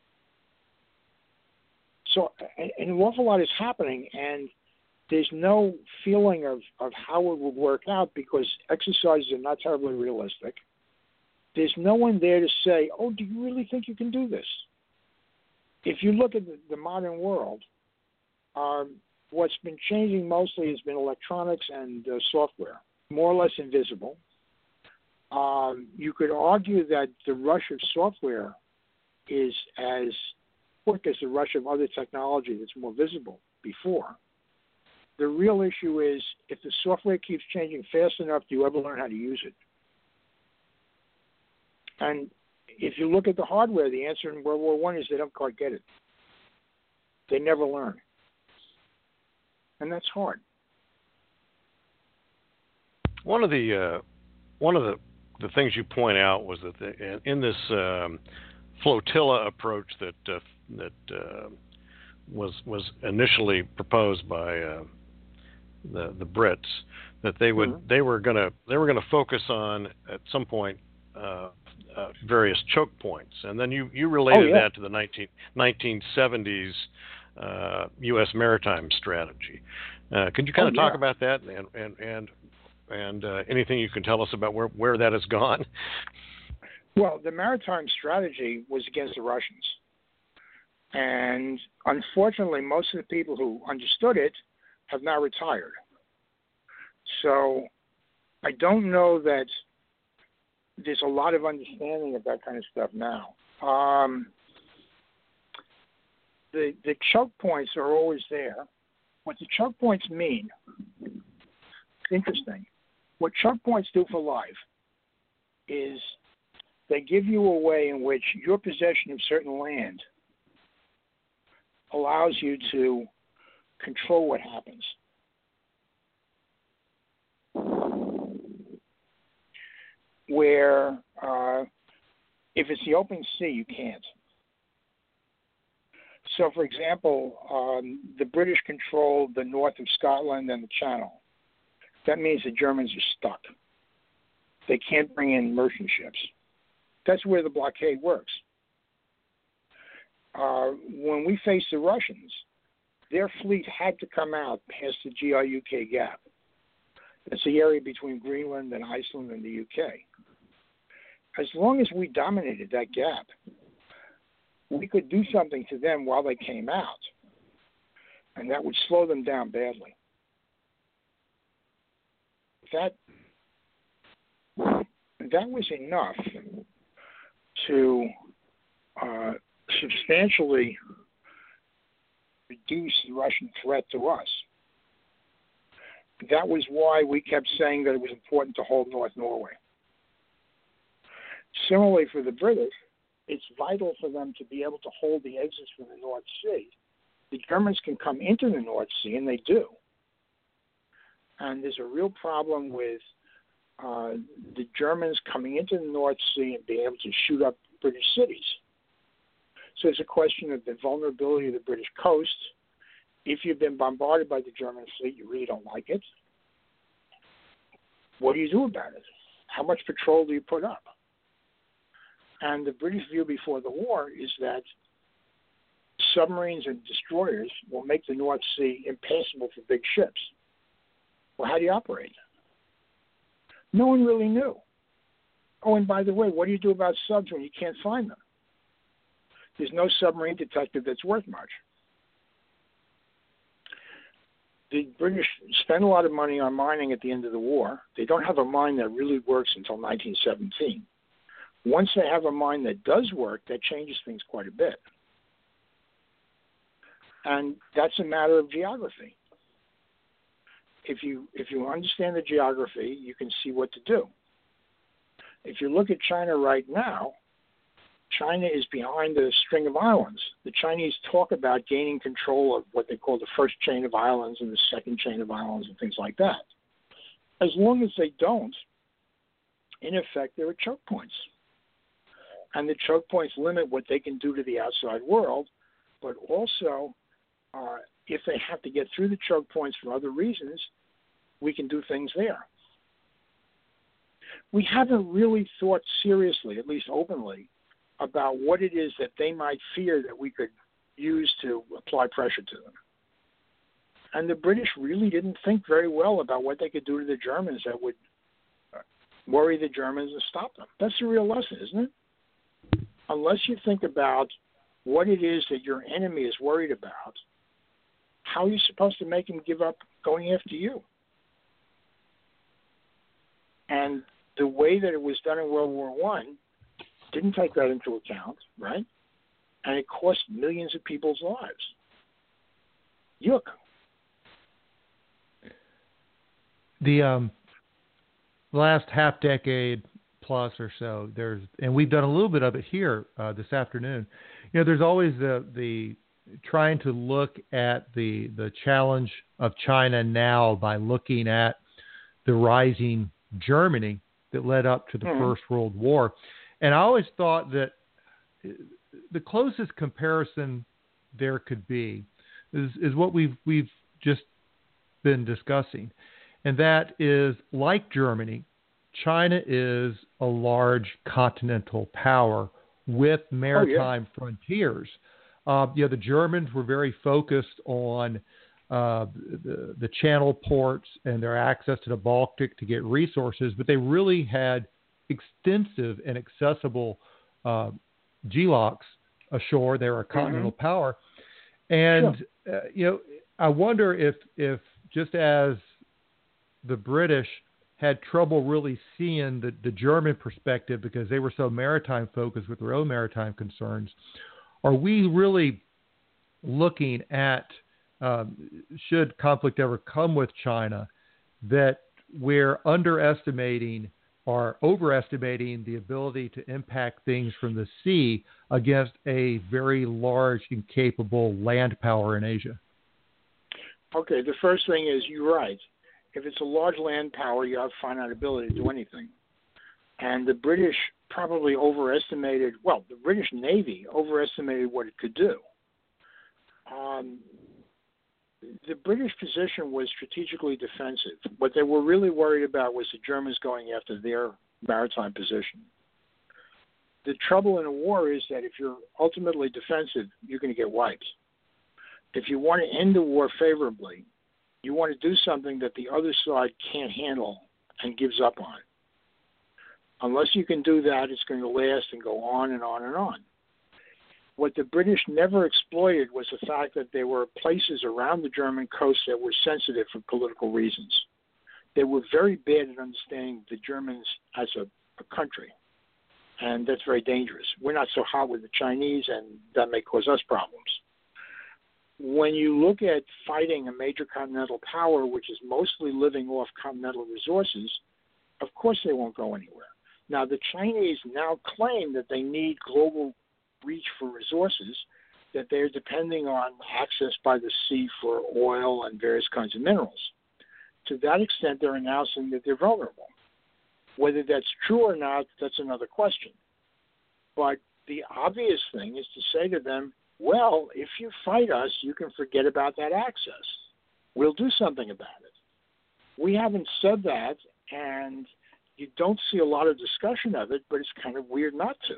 So an awful lot is happening, and there's no feeling of how it will work out because exercises are not terribly realistic. There's no one there to say, oh, do you really think you can do this? If you look at the modern world, what's been changing mostly has been electronics and software, more or less invisible. You could argue that the rush of software is as quick as the rush of other technology that's more visible before. The real issue is if the software keeps changing fast enough, do you ever learn how to use it? And if you look at the hardware, the answer in World War I is they don't quite get it. They never learn. And that's hard. One of the things you point out was that in this flotilla approach that was initially proposed by the Brits, that they were going to focus on at some point various choke points, and then you related that to the 1970s U.S. maritime strategy. Could you kind of talk about that and anything you can tell us about where that has gone? Well, the maritime strategy was against the Russians. And unfortunately, most of the people who understood it have now retired. So I don't know that there's a lot of understanding of that kind of stuff now. The choke points are always there. What the choke points mean, it's interesting. What choke points do for life is they give you a way in which your possession of certain land allows you to control what happens. Where if it's the open sea, you can't. So, for example, the British controlled the north of Scotland and the Channel. That means the Germans are stuck. They can't bring in merchant ships. That's where the blockade works. When we faced the Russians, their fleet had to come out past the GRUK Gap. That's the area between Greenland and Iceland and the UK. As long as we dominated that gap, we could do something to them while they came out, and that would slow them down badly. That was enough to substantially reduce the Russian threat to us. That was why we kept saying that it was important to hold North Norway. Similarly, for the British, it's vital for them to be able to hold the exits from the North Sea. The Germans can come into the North Sea, and they do. And there's a real problem with the Germans coming into the North Sea and being able to shoot up British cities. So it's a question of the vulnerability of the British coast. If you've been bombarded by the German fleet, you really don't like it. What do you do about it? How much patrol do you put up? And the British view before the war is that submarines and destroyers will make the North Sea impassable for big ships. Well, how do you operate? No one really knew. Oh, and by the way, what do you do about subs when you can't find them? There's no submarine detective that's worth much. The British spent a lot of money on mining at the end of the war. They don't have a mine that really works until 1917. Once they have a mine that does work, that changes things quite a bit. And that's a matter of geography. If you understand the geography, you can see what to do. If you look at China right now, China is behind a string of islands. The Chinese talk about gaining control of what they call the first chain of islands and the second chain of islands and things like that. As long as they don't, in effect, there are choke points. And the choke points limit what they can do to the outside world, but also if they have to get through the choke points for other reasons, we can do things there. We haven't really thought seriously, at least openly, about what it is that they might fear that we could use to apply pressure to them. And the British really didn't think very well about what they could do to the Germans that would worry the Germans and stop them. That's the real lesson, isn't it? Unless you think about what it is that your enemy is worried about, how are you supposed to make him give up going after you? And the way that it was done in World War I didn't take that into account, right? And it cost millions of people's lives. Yuck. The last half decade plus or so, and we've done a little bit of it here this afternoon. You know, there's always the trying to look at the challenge of China now by looking at the rising Germany that led up to the First World War. And I always thought that the closest comparison there could be is what we've just been discussing. And that is, like Germany, China is a large continental power with maritime frontiers. The Germans were very focused on the channel ports and their access to the Baltic to get resources, but they really had extensive and accessible GLOCs ashore. They were a continental power. And, I wonder if just as the British had trouble really seeing the German perspective because they were so maritime focused with their own maritime concerns, are we really looking at, should conflict ever come with China, that we're underestimating or overestimating the ability to impact things from the sea against a very large and capable land power in Asia? Okay, the first thing is you're right. If it's a large land power, you have finite ability to do anything. And the British probably the British Navy overestimated what it could do. The British position was strategically defensive. What they were really worried about was the Germans going after their maritime position. The trouble in a war is that if you're ultimately defensive, you're going to get wiped. If you want to end the war favorably, you want to do something that the other side can't handle and gives up on. Unless you can do that, it's going to last and go on and on and on. What the British never exploited was the fact that there were places around the German coast that were sensitive for political reasons. They were very bad at understanding the Germans as a country, and that's very dangerous. We're not so hot with the Chinese, and that may cause us problems. When you look at fighting a major continental power, which is mostly living off continental resources, of course they won't go anywhere. Now, the Chinese now claim that they need global reach for resources, that they're depending on access by the sea for oil and various kinds of minerals. To that extent, they're announcing that they're vulnerable. Whether that's true or not, that's another question. But the obvious thing is to say to them, well, if you fight us, you can forget about that access. We'll do something about it. We haven't said that, and you don't see a lot of discussion of it, but it's kind of weird not to.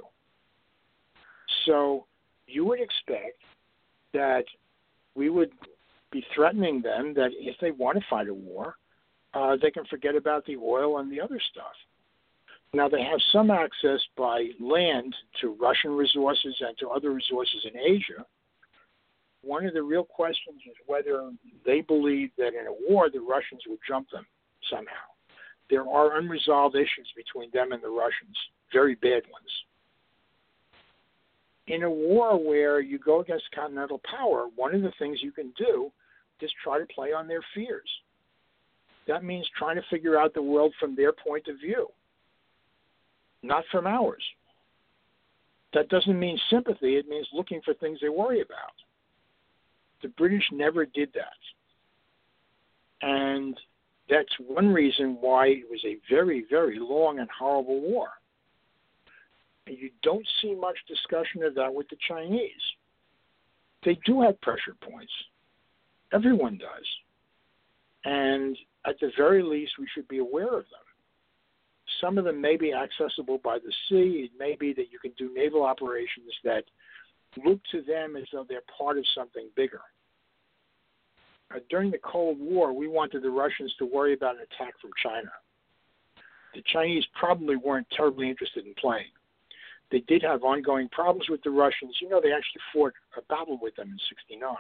So you would expect that we would be threatening them that if they want to fight a war, they can forget about the oil and the other stuff. Now, they have some access by land to Russian resources and to other resources in Asia. One of the real questions is whether they believe that in a war, the Russians would jump them somehow. There are unresolved issues between them and the Russians, very bad ones. In a war where you go against continental power, one of the things you can do is try to play on their fears. That means trying to figure out the world from their point of view, not from ours. That doesn't mean sympathy. It means looking for things they worry about. The British never did that. And that's one reason why it was a very, very long and horrible war. And you don't see much discussion of that with the Chinese. They do have pressure points. Everyone does. And at the very least, we should be aware of them. Some of them may be accessible by the sea. It may be that you can do naval operations that look to them as though they're part of something bigger. During the Cold War, we wanted the Russians to worry about an attack from China. The Chinese probably weren't terribly interested in playing. They did have ongoing problems with the Russians. You know, they actually fought a battle with them in '69.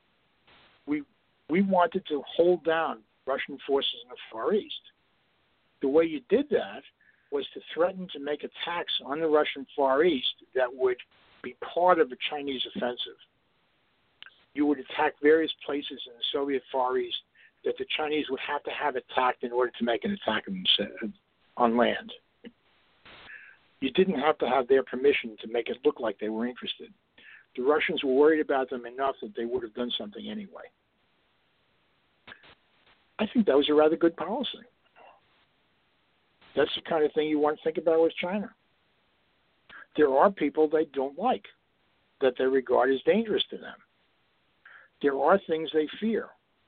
We wanted to hold down Russian forces in the Far East. The way you did that was to threaten to make attacks on the Russian Far East that would be part of a Chinese offensive. You would attack various places in the Soviet Far East that the Chinese would have to have attacked in order to make an attack on land. You didn't have to have their permission to make it look like they were interested. The Russians were worried about them enough that they would have done something anyway. I think that was a rather good policy. That's the kind of thing you want to think about with China. There are people they don't like, that they regard as dangerous to them. There are things they fear.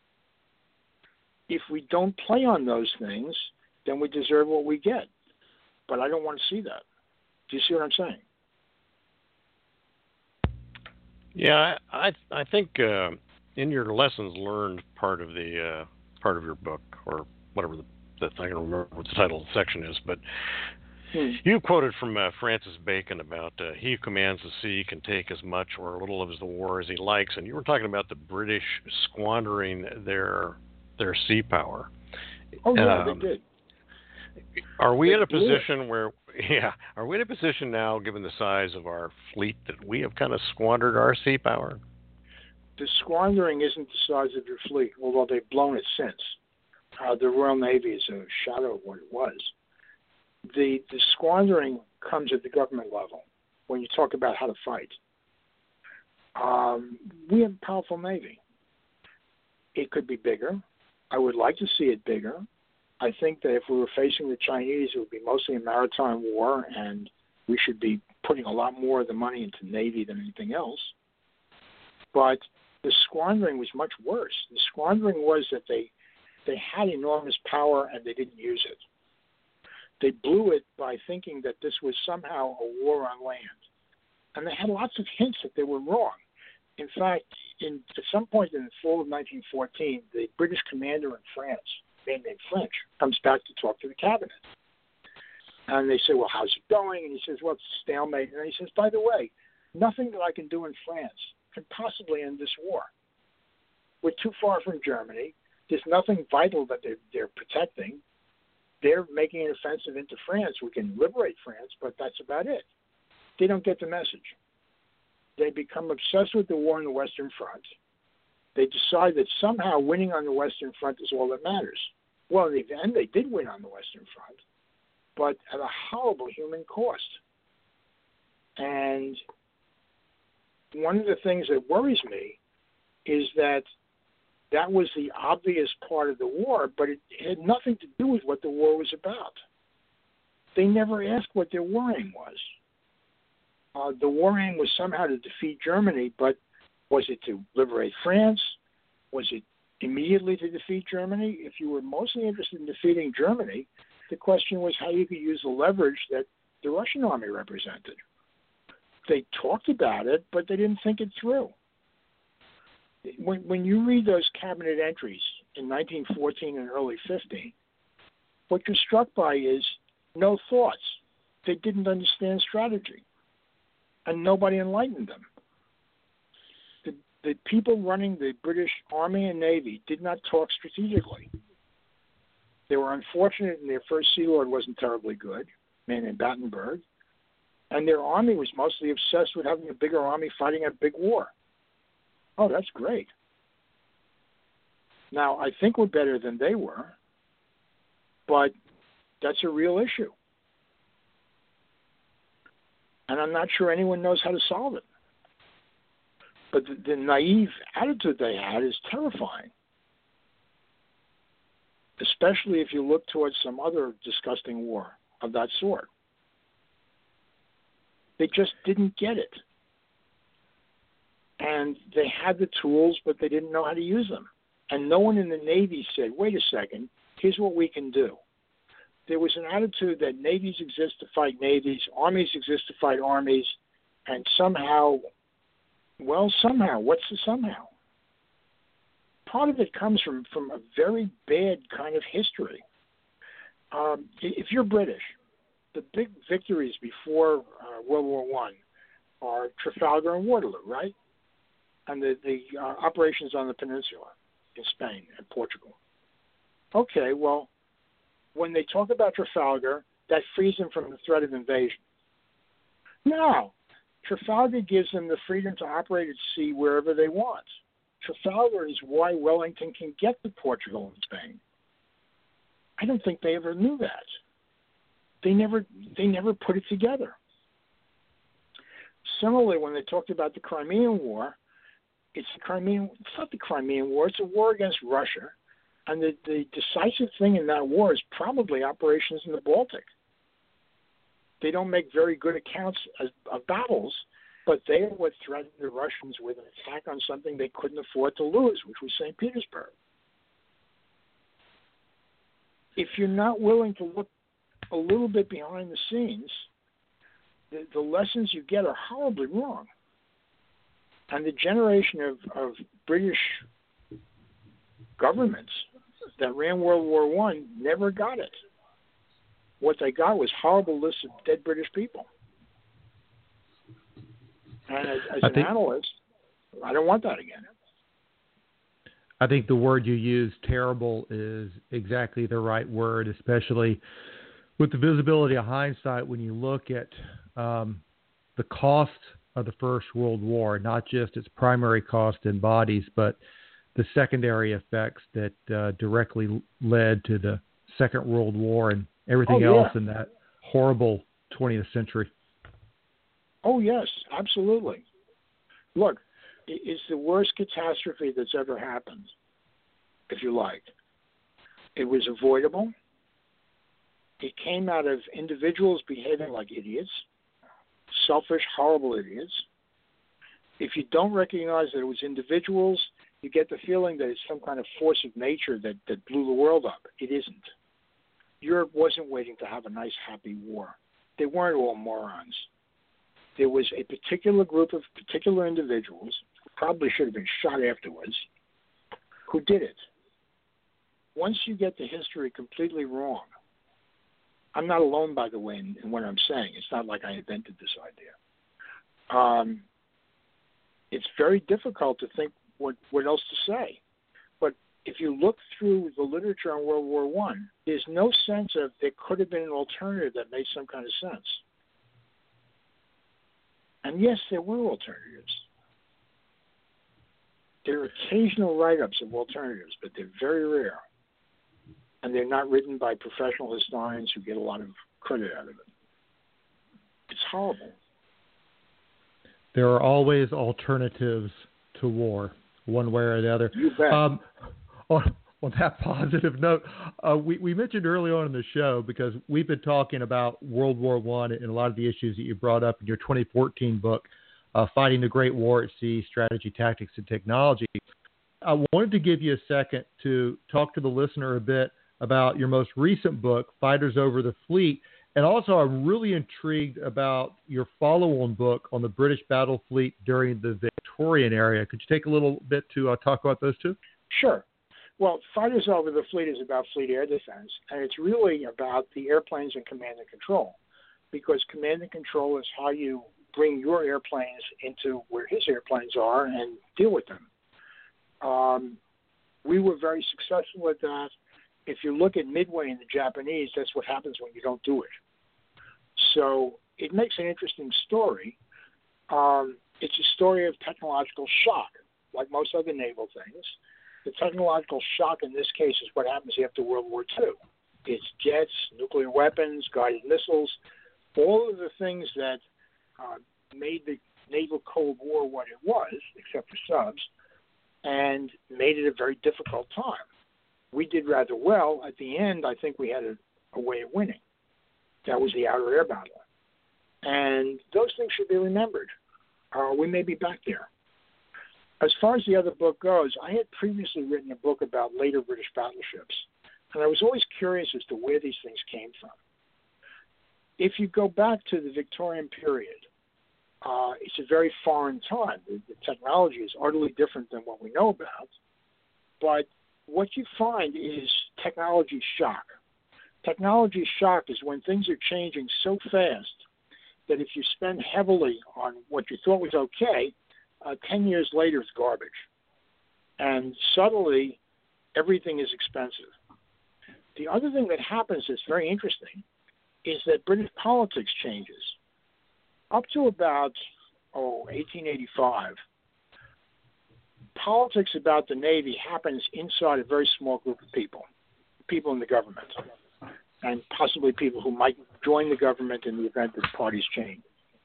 If we don't play on those things, then we deserve what we get. But I don't want to see that. Do you see what I'm saying? Yeah, I think in your lessons learned part of your book, or whatever I don't remember what the title of the section is, but you quoted from Francis Bacon about he who commands the sea can take as much or little of the war as he likes, and you were talking about the British squandering their sea power. Oh yeah, they did. Are we in a position where? Yeah, are we in a position now, given the size of our fleet, that we have kind of squandered our sea power? The squandering isn't the size of your fleet, although they've blown it since. The Royal Navy is a shadow of what it was. The squandering comes at the government level when you talk about how to fight. We have a powerful Navy. It could be bigger. I would like to see it bigger. I think that if we were facing the Chinese, it would be mostly a maritime war, and we should be putting a lot more of the money into Navy than anything else. But the squandering was much worse. The squandering was that they had enormous power and they didn't use it. They blew it by thinking that this was somehow a war on land. And they had lots of hints that they were wrong. In fact, at some point in the fall of 1914, the British commander in France, named French, comes back to talk to the cabinet. And they say, well, how's it going? And he says, well, it's a stalemate. And he says, by the way, nothing that I can do in France can possibly end this war. We're too far from Germany. There's nothing vital that they're protecting. They're making an offensive into France. We can liberate France, but that's about it. They don't get the message. They become obsessed with the war on the Western Front. They decide that somehow winning on the Western Front is all that matters. Well, in the end, they did win on the Western Front, but at a horrible human cost. And one of the things that worries me is that was the obvious part of the war, but it had nothing to do with what the war was about. They never asked what their war aim was. The war aim was somehow to defeat Germany, but was it to liberate France? Was it immediately to defeat Germany? If you were mostly interested in defeating Germany, the question was how you could use the leverage that the Russian army represented. They talked about it, but they didn't think it through. When you read those cabinet entries in 1914 and early 15, what you're struck by is no thoughts. They didn't understand strategy, and nobody enlightened them. The people running the British Army and Navy did not talk strategically. They were unfortunate, and their first Sea Lord wasn't terribly good, a man named Battenberg, and their army was mostly obsessed with having a bigger army fighting a big war. Oh, that's great. Now, I think we're better than they were, but that's a real issue. And I'm not sure anyone knows how to solve it. But the naive attitude they had is terrifying, especially if you look towards some other disgusting war of that sort. They just didn't get it. And they had the tools, but they didn't know how to use them. And no one in the Navy said, wait a second, here's what we can do. There was an attitude that navies exist to fight navies, armies exist to fight armies, and somehow, what's the somehow? Part of it comes from a very bad kind of history. If you're British, the big victories before World War I are Trafalgar and Waterloo, right? And the operations on the peninsula in Spain and Portugal. Okay, well, when they talk about Trafalgar, that frees them from the threat of invasion. No, Trafalgar gives them the freedom to operate at sea wherever they want. Trafalgar is why Wellington can get to Portugal and Spain. I don't think they ever knew that. They never put it together. Similarly, when they talked about the Crimean War, it's not the Crimean War, it's a war against Russia. And the decisive thing in that war is probably operations in the Baltic. They don't make very good accounts of battles, but they are what threatened the Russians with an attack on something they couldn't afford to lose, which was St. Petersburg. If you're not willing to look a little bit behind the scenes, the lessons you get are horribly wrong. And the generation of British governments that ran World War I never got it. What they got was horrible lists of dead British people. And as an analyst, I don't want that again. I think the word you use, terrible, is exactly the right word, especially with the visibility of hindsight when you look at the cost of the First World War, not just its primary cost in bodies, but the secondary effects that directly led to the Second World War and everything else in that horrible 20th century. Oh, yes, absolutely. Look, it's the worst catastrophe that's ever happened, if you like. It was avoidable. It came out of individuals behaving like idiots, selfish, horrible idiots. If you don't recognize that it was individuals, you get the feeling that it's some kind of force of nature that blew the world up. It isn't. Europe wasn't waiting to have a nice, happy war. They weren't all morons. There was a particular group of particular individuals, who probably should have been shot afterwards, who did it. Once you get the history completely wrong, I'm not alone, by the way, in what I'm saying. It's not like I invented this idea. It's very difficult to think what else to say. But if you look through the literature on World War I, there's no sense of there could have been an alternative that made some kind of sense. And yes, there were alternatives. There are occasional write-ups of alternatives, but they're very rare. And they're not written by professional historians who get a lot of credit out of it. It's horrible. There are always alternatives to war, one way or the other. You bet. On that positive note, we mentioned early on in the show, because we've been talking about World War I and a lot of the issues that you brought up in your 2014 book, Fighting the Great War at Sea, Strategy, Tactics, and Technology. I wanted to give you a second to talk to the listener a bit about your most recent book, Fighters Over the Fleet. And also, I'm really intrigued about your follow-on book on the British battle fleet during the Victorian era. Could you take a little bit to talk about those two? Sure. Well, Fighters Over the Fleet is about fleet air defense, and it's really about the airplanes and command and control, because command and control is how you bring your airplanes into where his airplanes are and deal with them. We were very successful at that. If you look at Midway and the Japanese, that's what happens when you don't do it. So it makes an interesting story. It's a story of technological shock, like most other naval things. The technological shock in this case is what happens after World War II. It's jets, nuclear weapons, guided missiles, all of the things that made the naval Cold War what it was, except for subs, and made it a very difficult time. We did rather well. At the end, I think we had a way of winning. That was the outer air battle. And those things should be remembered. We may be back there. As far as the other book goes, I had previously written a book about later British battleships, and I was always curious as to where these things came from. If you go back to the Victorian period, it's a very foreign time. The technology is utterly different than what we know about, but what you find is technology shock. Technology shock is when things are changing so fast that if you spend heavily on what you thought was okay, 10 years later it's garbage. And suddenly, everything is expensive. The other thing that happens that's very interesting is that British politics changes. Up to about 1885, politics about the Navy happens inside a very small group of people in the government, and possibly people who might join the government in the event that parties change.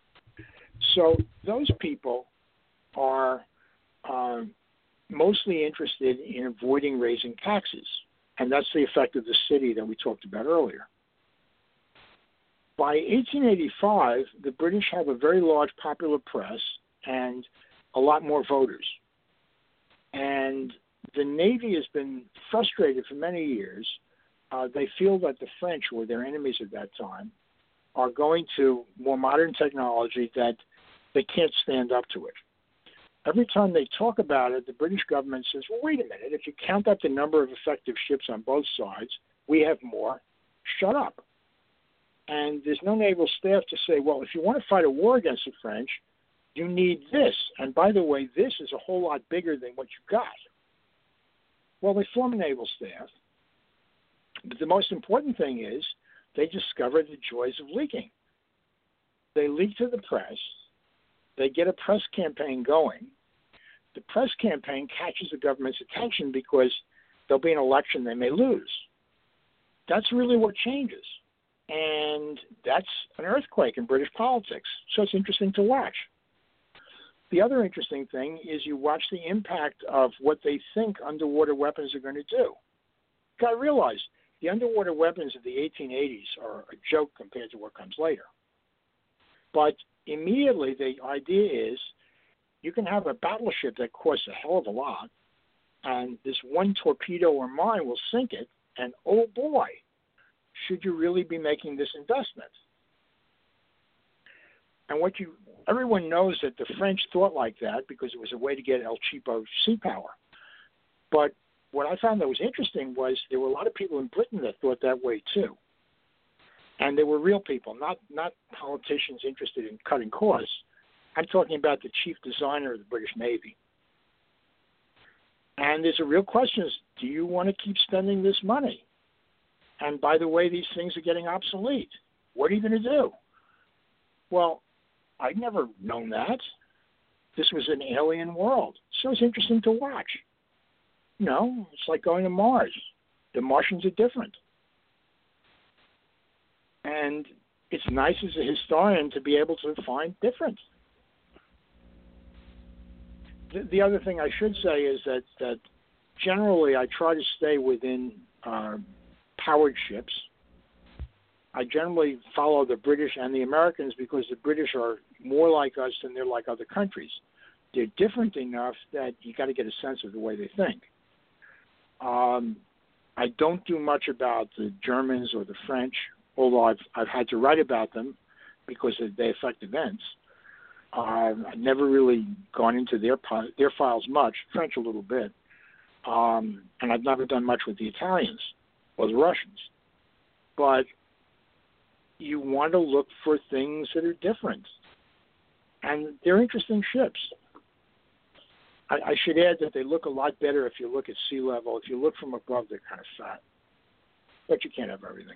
So those people are mostly interested in avoiding raising taxes, and that's the effect of the city that we talked about earlier. By 1885, the British have a very large popular press and a lot more voters. And the Navy has been frustrated for many years. They feel that the French, who were their enemies at that time, are going to more modern technology that they can't stand up to it. every time they talk about it, the British government says, well, wait a minute, if you count up the number of effective ships on both sides, we have more. Shut up. And there's no naval staff to say, well, if you want to fight a war against the French, you need this. And by the way, this is a whole lot bigger than what you got. Well, they form a naval staff. But the most important thing is they discover the joys of leaking. They leak to the press. They get a press campaign going. The press campaign catches the government's attention because there'll be an election they may lose. That's really what changes. And that's an earthquake in British politics. So it's interesting to watch. The other interesting thing is you watch the impact of what they think underwater weapons are going to do. You've got to realize the underwater weapons of the 1880s are a joke compared to what comes later. But immediately the idea is you can have a battleship that costs a hell of a lot, and this one torpedo or mine will sink it, and oh boy, should you really be making this investment? And everyone knows that the French thought like that because it was a way to get El Cheapo sea power. But what I found that was interesting was there were a lot of people in Britain that thought that way too. And they were real people, not politicians interested in cutting costs. I'm talking about the chief designer of the British Navy. And there's a real question is, do you want to keep spending this money? And by the way, these things are getting obsolete. What are you going to do? Well, I'd never known that. This was an alien world. So it's interesting to watch. You know, it's like going to Mars. The Martians are different. And it's nice as a historian to be able to find difference. The other thing I should say is that generally I try to stay within powered ships. I generally follow the British and the Americans because the British are more like us than they're like other countries. They're different enough that you got to get a sense of the way they think. I don't do much about the Germans or the French, although I've had to write about them because they affect events. I've never really gone into their files much, French a little bit, and I've never done much with the Italians or the Russians. But you want to look for things that are different, and they're interesting ships. I should add that they look a lot better if you look at sea level. If you look from above, they're kind of fat, but you can't have everything.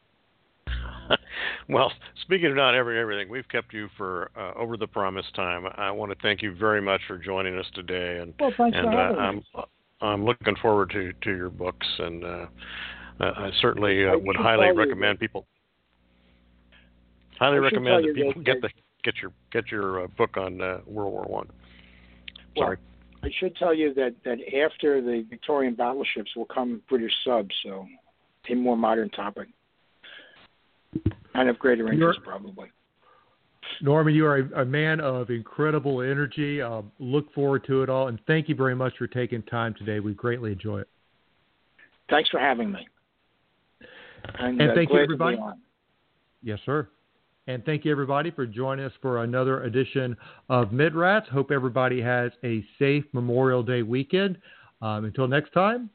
Well, speaking of not everything, we've kept you for over the promised time. I want to thank you very much for joining us today, and thanks for having me. I'm looking forward to your books, and I certainly would highly recommend people. Highly recommend that people get your book on World War I. Sorry. I should tell you that after the Victorian battleships will come British subs, so a more modern topic. And of greater interest, probably. Norman, you are a man of incredible energy. Look forward to it all, and thank you very much for taking time today. We greatly enjoy it. Thanks for having me. And thank you, everybody. Yes, sir. And thank you, everybody, for joining us for another edition of Mid-Rats. Hope everybody has a safe Memorial Day weekend. Until next time.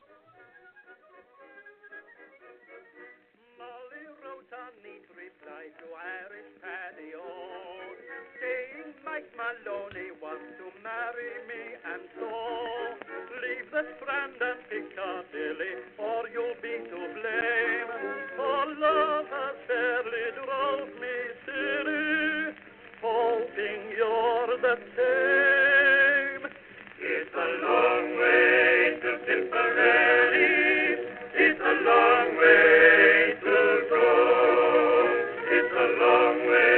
Molly wrote a neat reply to Irish Paddy O, saying Mike Maloney wants to marry me, and so leave the Strand and Piccadilly, or you'll be to blame. For love has fairly drove me silly, hoping you're the same. It's a long way to Tipperary, it's a long way to go, it's a long way